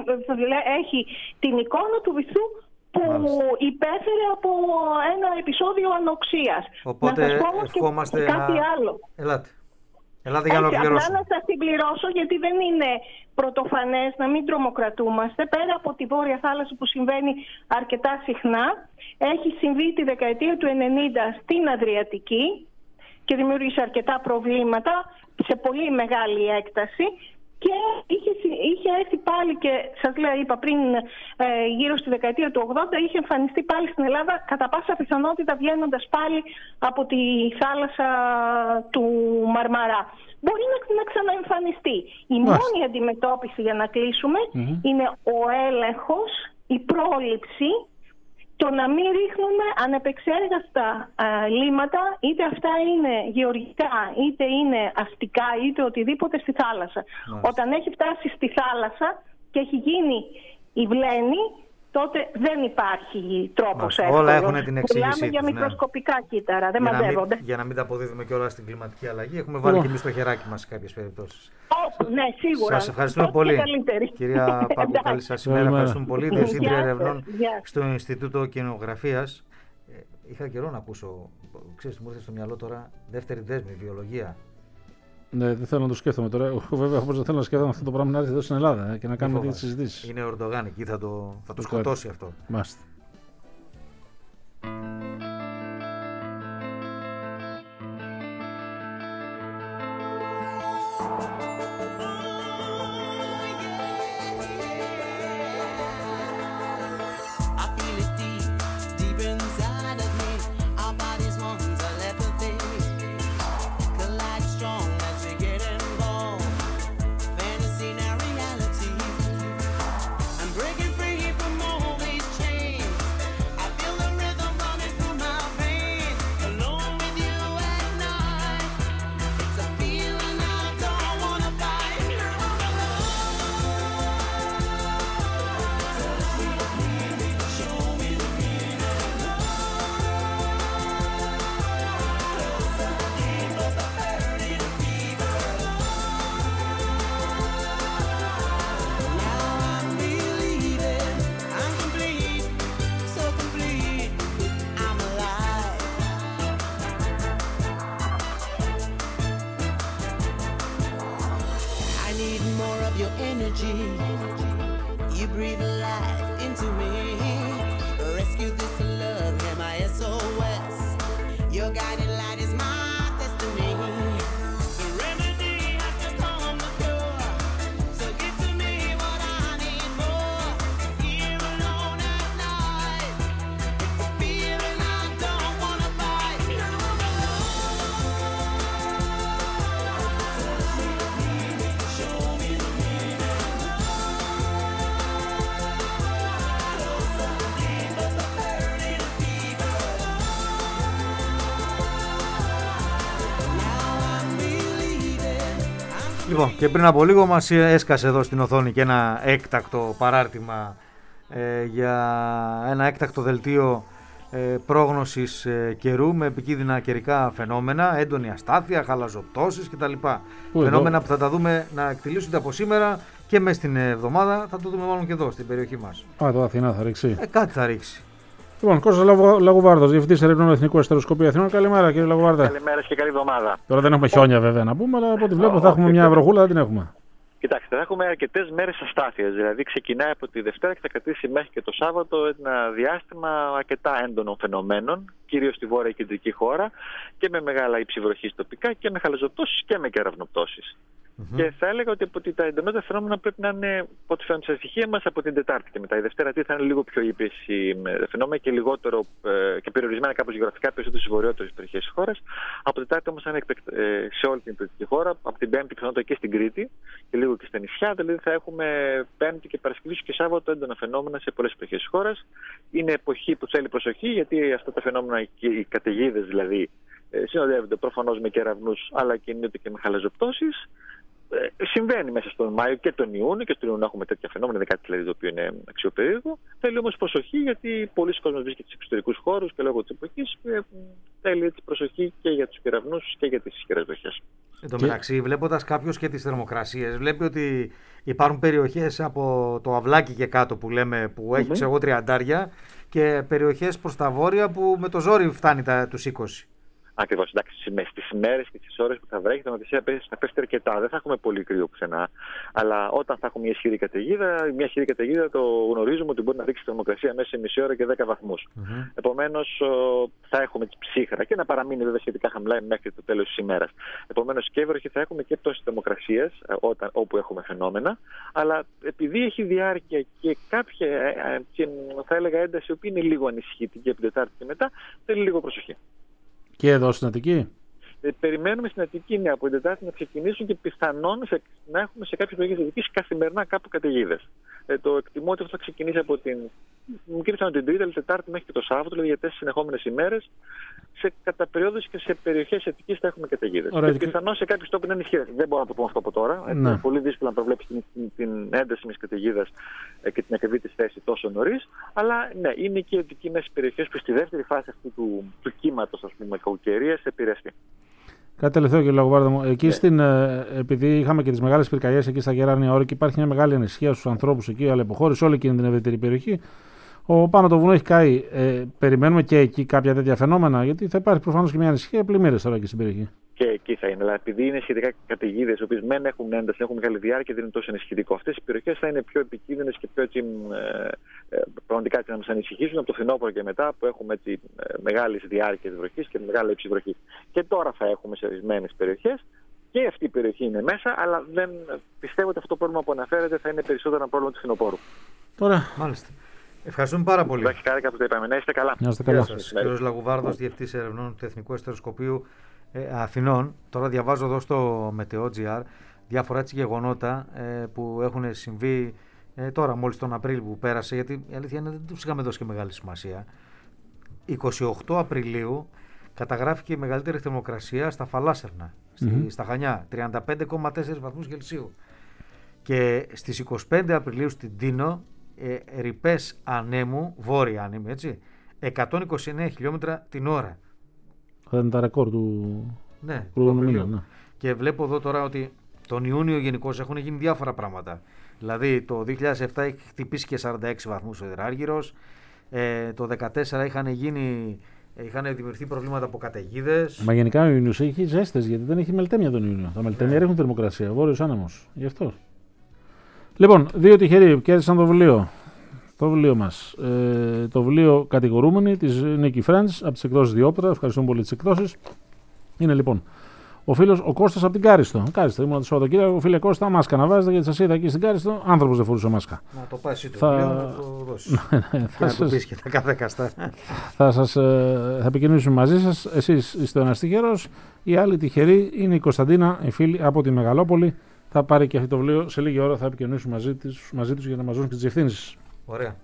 έχει την εικόνα του βυθού που Μάλιστα. υπέφερε από ένα επεισόδιο ανοξίας. Οπότε να σας πω όμως ευχόμαστε και κάτι να... άλλο. Ελάτε. Ελάτε για να ολοκληρώσουμε. Απλά να σας συμπληρώσω, γιατί δεν είναι πρωτοφανές να μην τρομοκρατούμαστε. Πέρα από τη Βόρεια Θάλασσα που συμβαίνει αρκετά συχνά, έχει συμβεί τη δεκαετία του ενενήντα στην Αδριατική και δημιούργησε αρκετά προβλήματα σε πολύ μεγάλη έκταση. Και είχε, είχε έρθει πάλι και σας λέω, είπα πριν, ε, γύρω στη δεκαετία του ογδόντα, είχε εμφανιστεί πάλι στην Ελλάδα, κατά πάσα πιθανότητα βγαίνοντας πάλι από τη θάλασσα του Μαρμαρά. Μπορεί να, να ξαναεμφανιστεί. Η Μάλιστα. μόνη αντιμετώπιση για να κλείσουμε mm-hmm. είναι ο έλεγχος, η πρόληψη, το να μην ρίχνουμε ανεπεξέργαστα α, λίματα, είτε αυτά είναι γεωργικά, είτε είναι αστικά, είτε οτιδήποτε στη θάλασσα. Μάλιστα. Όταν έχει φτάσει στη θάλασσα και έχει γίνει η βλένη, τότε δεν υπάρχει τρόπος εύκολος. Όλα έχουν την εξήγησή τους. Μιλάμε για ναι. μικροσκοπικά κύτταρα, δεν για μαζεύονται. Να μην, για να μην τα αποδίδουμε και όλα στην κλιματική αλλαγή, έχουμε βάλει oh. και εμείς το χεράκι μας σε κάποιες περιπτώσεις. Oh, ναι, σίγουρα. Σας ευχαριστούμε πολύ. Κυρία Πάπου, καλή σας ημέρα. Ευχαριστούμε πολύ. Διευθύντρια ερευνών στο Ινστιτούτο Κινηματογραφίας. Είχα καιρό να ακούσω, ξέρεις, μου ήρθε στο μυαλό τώρα, δεύτερη δέσμη, βιολογία. Ναι, δεν θέλω να το σκέφτομαι τώρα. Εγώ βέβαια όπως δεν θέλω να σκέφτομαι αυτό το πράγμα να έρθει εδώ στην Ελλάδα ε, και να κάνουμε τις συζητήσεις. Είναι Ερντογάν εκεί, θα το, θα το σκοτώσει αυτό. Μάστε. Λοιπόν, και πριν από λίγο μας έσκασε εδώ στην οθόνη και ένα έκτακτο παράρτημα ε, για ένα έκτακτο δελτίο ε, πρόγνωσης ε, καιρού με επικίνδυνα καιρικά φαινόμενα, έντονη αστάθεια, χαλαζοπτώσεις κτλ. Φαινόμενα που θα τα δούμε να εκτελήσονται από σήμερα και μέσα στην εβδομάδα, θα το δούμε μάλλον και εδώ στην περιοχή μας. Α, το Αθηνά θα ρίξει. Ε, κάτι θα ρίξει. Λοιπόν, Κώστας Λαγοβάρδος, Διευθυντής Ερευνών Εθνικού Αστεροσκοπείου Αθηνών. Καλημέρα, κύριε Λαγοβάρδα. Καλημέρα και καλή εβδομάδα. Τώρα δεν έχουμε χιόνια βέβαια να πούμε, αλλά από ό,τι βλέπω θα έχουμε μια βροχούλα, δεν την έχουμε. Κοιτάξτε, θα έχουμε αρκετές μέρες αστάθειας. Δηλαδή, ξεκινάει από τη Δευτέρα και θα κρατήσει μέχρι και το Σάββατο ένα διάστημα αρκετά έντονων φαινομένων, κυρίως στη βόρεια κεντρική χώρα, και με μεγάλα υψηβροχής τοπικά και με χαλαζοπτώσεις και με κεραυνοπτώσεις. Mm-hmm. Και θα έλεγα ότι, ότι τα εντονότερα φαινόμενα πρέπει να είναι, από ό,τι φαίνονται στα στοιχεία μας, από την Τετάρτη και μετά. Η Δευτέρα τι θα είναι λίγο πιο ύπεση φαινόμενα και λιγότερο ε, και περιορισμένα κάπως γεωγραφικά, περισσότερο στις βορειότερες περιοχές της χώρας. Από την Τετάρτη όμως θα είναι ε, σε όλη την υπηρετική χώρα. Από την Πέμπτη πιθανότητα και στην Κρήτη και λίγο και στα νησιά. Δηλαδή θα έχουμε Πέμπτη και Παρασκευή και Σάββατο έντονα φαινόμενα σε πολλές περιοχές της χώρας. Είναι εποχή που θέλει προσοχή, γιατί αυτά τα φαινόμενα, οι καταιγίδες δηλαδή, συνοδεύονται προφανώς με κεραυνούς, αλλά και ενίοτε και με χαλαζοπτώσεις. Ε, συμβαίνει μέσα στον Μάιο και τον Ιούνιο, και στον Ιούνιο έχουμε τέτοια φαινόμενα, είναι κάτι δηλαδή το οποίο είναι αξιοπερίεργο. Θέλει όμως προσοχή, γιατί πολλοί κόσμοι βρίσκεται σε εξωτερικούς χώρους και λόγω της εποχής ε, θέλει έτσι προσοχή και για τους κεραυνούς και για τις ισχυρές βροχές. Εν τω μεταξύ, βλέποντας κάποιος και τις θερμοκρασίες, βλέπει ότι υπάρχουν περιοχές από το Αυλάκι και κάτω που λέμε, που έχει ξέρω εγώ τριαντάρια, και περιοχές προς τα βόρεια που με το ζόρι φτάνει τα, τους είκοσι. Ακριβώς, εντάξει, στις μέρες και στις ώρες που θα βρέχει, η θερμοκρασία θα πέφτει αρκετά. Δεν θα έχουμε πολύ κρύο πουθενά. Αλλά όταν θα έχουμε μια ισχυρή καταιγίδα, μια ισχυρή καταιγίδα το γνωρίζουμε ότι μπορεί να ρίξει τη θερμοκρασία μέσα σε μισή ώρα και δέκα βαθμούς. Mm-hmm. Επομένως, θα έχουμε τη ψύχρα και να παραμείνει βέβαια σχετικά χαμηλά μέχρι το τέλος της ημέρας. Επομένως, και βροχή θα έχουμε και πτώση θερμοκρασίας όπου έχουμε φαινόμενα. Αλλά επειδή έχει διάρκεια και κάποια, θα έλεγα, ένταση, η οποία είναι λίγο ανησυχητική από την Τετάρτη και μετά, θέλει λίγο προσοχή. Και εδώ στην Αττική. Ε, περιμένουμε στην Αττική ναι, από την Τετάρτη να ξεκινήσουν και πιθανόν σε, να έχουμε σε κάποιες περιοχές της Αττικής καθημερινά κάπου καταιγίδες. Ε, το εκτιμώ ότι αυτό θα ξεκινήσει από την μικρή πιθανότητα την Τρίτη, αλλά Τετάρτη μέχρι και το Σάββατο, δηλαδή για τέσσερις συνεχόμενες ημέρες. Σε κατά περιόδους και σε περιοχές της Αττικής θα έχουμε καταιγίδες. Και πιθανόν σε κάποιους τόπους να είναι ισχυρές. Δεν μπορώ να το πω αυτό από τώρα. Ναι. Είναι πολύ δύσκολο να προβλέψει την, την, την ένταση μιας καταιγίδας ε, και την ακριβή της θέση τόσο νωρίς. Αλλά ναι, είναι και οι Αττικοί μέσα στις περιοχές που στη δεύτερη φάση αυτού του, του κύματος, ας πούμε, κακοκαιρίας επηρεαστεί. Κάτι τελευταίο, κύριε Λαγοβάρδο μου. Εκεί yeah. στην, ε, επειδή είχαμε και τις μεγάλες πυρκαγιές εκεί στα Γεράνια Όρη και υπάρχει μια μεγάλη ανησυχία στους ανθρώπους εκεί, αλλά υποχώρησε όλη εκείνη την ευρύτερη περιοχή. Ο πάνω το βουνό έχει καεί. Ε, περιμένουμε και εκεί κάποια τέτοια φαινόμενα, γιατί θα υπάρχει προφανώς και μια ανησυχία πλημμύρες τώρα εκεί στην περιοχή. Και εκεί θα είναι. Αλλά επειδή είναι σχετικά καταιγίδες, οι οποίες μεν έχουν ένταση, έχουν μεγάλη διάρκεια, δεν είναι τόσο ενισχυτικό. Αυτές οι περιοχές θα είναι πιο επικίνδυνες και πιο έτσι, ε, ε, πραγματικά έτσι, να μας ανησυχήσουν από το φθινόπωρο και μετά, που έχουμε έτσι, ε, μεγάλες διάρκειες βροχής και μεγάλη ύψη βροχής. Και τώρα θα έχουμε σε ορισμένες περιοχές. Και αυτή η περιοχή είναι μέσα, αλλά δεν πιστεύω ότι αυτό το πρόβλημα που αναφέρεται θα είναι περισσότερο ένα πρόβλημα του φθινοπόρου. Τώρα, μάλιστα. Ευχαριστούμε πάρα πολύ. Εντάξει, χάρηκα που το είπαμε. Να είστε καλά. Να είστε καλά. Κύριος Λαγουβάρδος, Διευθυντής Ερευνών του Εθνικού Αστεροσκοπείου ε, Αθηνών. Τώρα διαβάζω εδώ στο Meteo.gr διάφορα έτσι γεγονότα ε, που έχουν συμβεί ε, τώρα, μόλις τον Απρίλιο που πέρασε, γιατί η αλήθεια είναι δεν τους είχαμε δώσει και μεγάλη σημασία. εικοστή ογδόη Απριλίου καταγράφηκε η μεγαλύτερη θερμοκρασία στα Φαλάσσερνα, mm-hmm. στα Χανιά, τριάντα πέντε κόμμα τέσσερα βαθμούς Κελσίου. Και στις εικοστή πέμπτη Απριλίου στην Τίνο, ε, ρηπές ανέμου, βόρεια ανέμου, έτσι, εκατόν είκοσι εννέα χιλιόμετρα την ώρα. Θα είναι τα ρεκόρ του ναι, μήνα. Ναι. Και βλέπω εδώ τώρα ότι τον Ιούνιο γενικώς έχουν γίνει διάφορα πράγματα. Δηλαδή το δύο χιλιάδες επτά έχει χτυπήσει και σαράντα έξι βαθμούς ο Υδράργυρος, ε, το δύο χιλιάδες δεκατέσσερα είχαν γίνει... Είχαν δημιουργηθεί προβλήματα από καταιγίδες. Μα γενικά ο Ιούνιος έχει ζέστες, γιατί δεν έχει μελτέμια τον Ιούνιο. Τα μελτέμια ρίχνουν θερμοκρασία. Βόρειος άνεμος. Γι' αυτό. Λοιπόν, δύο τυχεροί κέρδισαν το βιβλίο. Το βιβλίο μας. Ε, το βιβλίο Κατηγορούμενοι της Νίκη Friends από τις εκδόσεις Διόπτρα. Ευχαριστούμε πολύ τις εκδόσεις. Είναι λοιπόν ο φίλος ο Κώστας από την Κάριστο. Κάριστο, ήμουν το Σαββατοκύριακο. Φίλε Κώστα, μάσκα να βάζετε, γιατί σας είδα εκεί στην Κάριστο. Άνθρωπος δεν φορούσε μάσκα. Να το πάει εσύ το βιβλίο, να το δώσεις. Θα σας πεις και τα καδέκαστα. Θα σας θα επικοινωνήσουμε μαζί σας. Εσείς είστε ο ένας τυχερός. Η άλλη τυχερή είναι η Κωνσταντίνα, η φίλη από τη Μεγαλόπολη. Θα πάρει και αυτό το βιβλίο. Σε λίγη ώρα θα επικοινωνήσουμε μαζί τους, μαζί τους για να μας δώσουν και τις ευθύνες. Ωραία.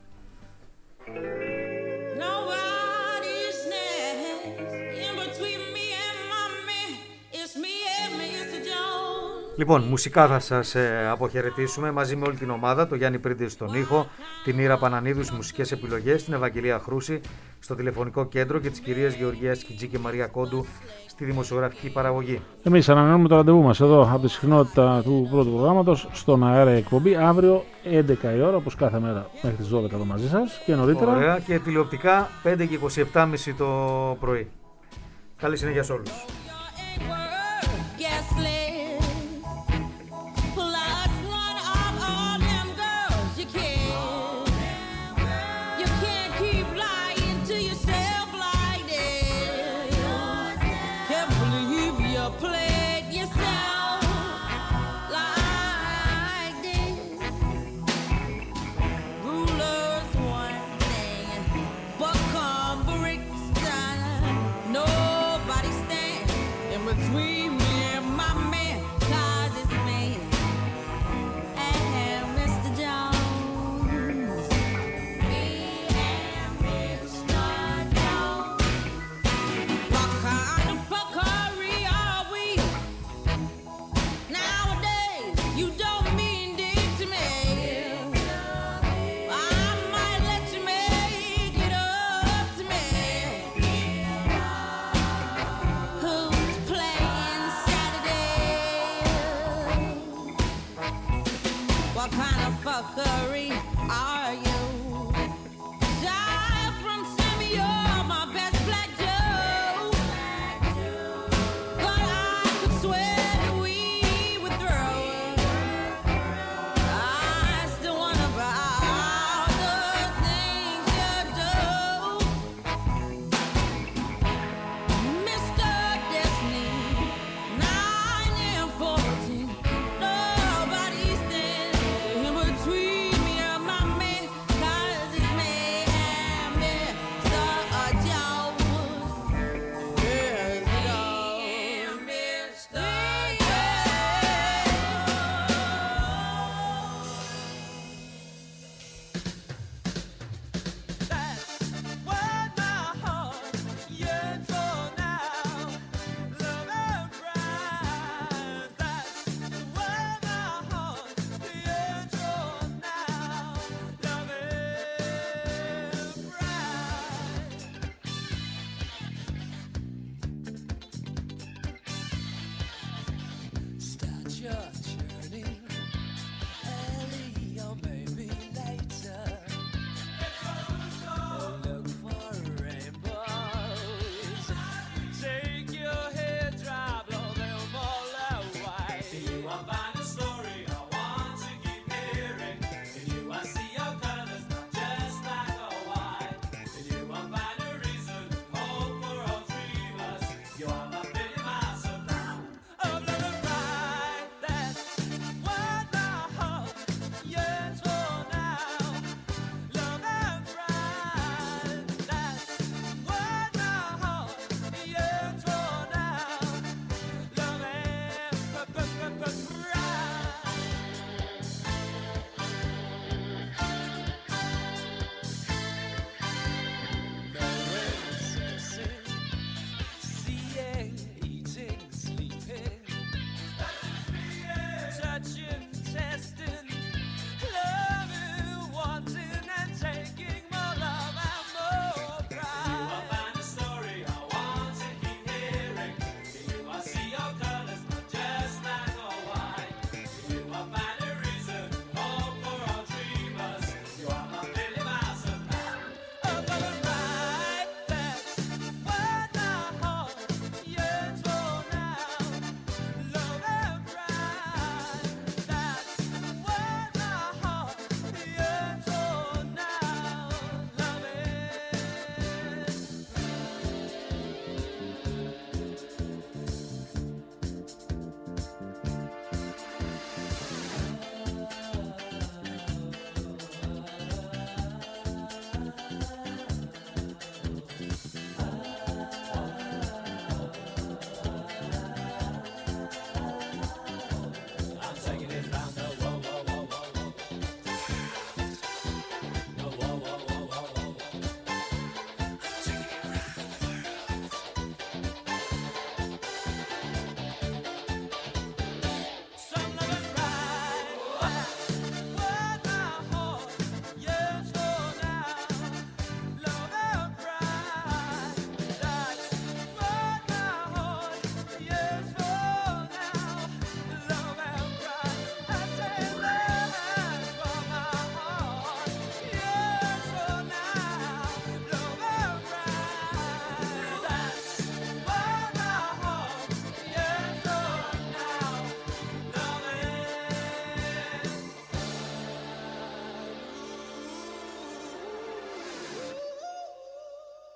Λοιπόν, μουσικά θα σας ε, αποχαιρετήσουμε μαζί με όλη την ομάδα, το Γιάννη Πρίντη στον ήχο, την Ήρα Πανανίδου στις μουσικές επιλογές, την Ευαγγελία Χρούση στο τηλεφωνικό κέντρο και τις κυρίες Γεωργία Σκιτζή και Μαρία Κόντου στη δημοσιογραφική παραγωγή. Εμείς ανανεώνουμε το ραντεβού μας εδώ από τη συχνότητα του πρώτου προγράμματος στον αέρα εκπομπή αύριο έντεκα η ώρα, όπως κάθε μέρα μέχρι τις δώδεκα εδώ μαζί σας και νωρίτερα. Ωραία, και τηλεοπτικά πέντε και είκοσι επτά και τριάντα το πρωί. Καλή συνέχεια σε όλους.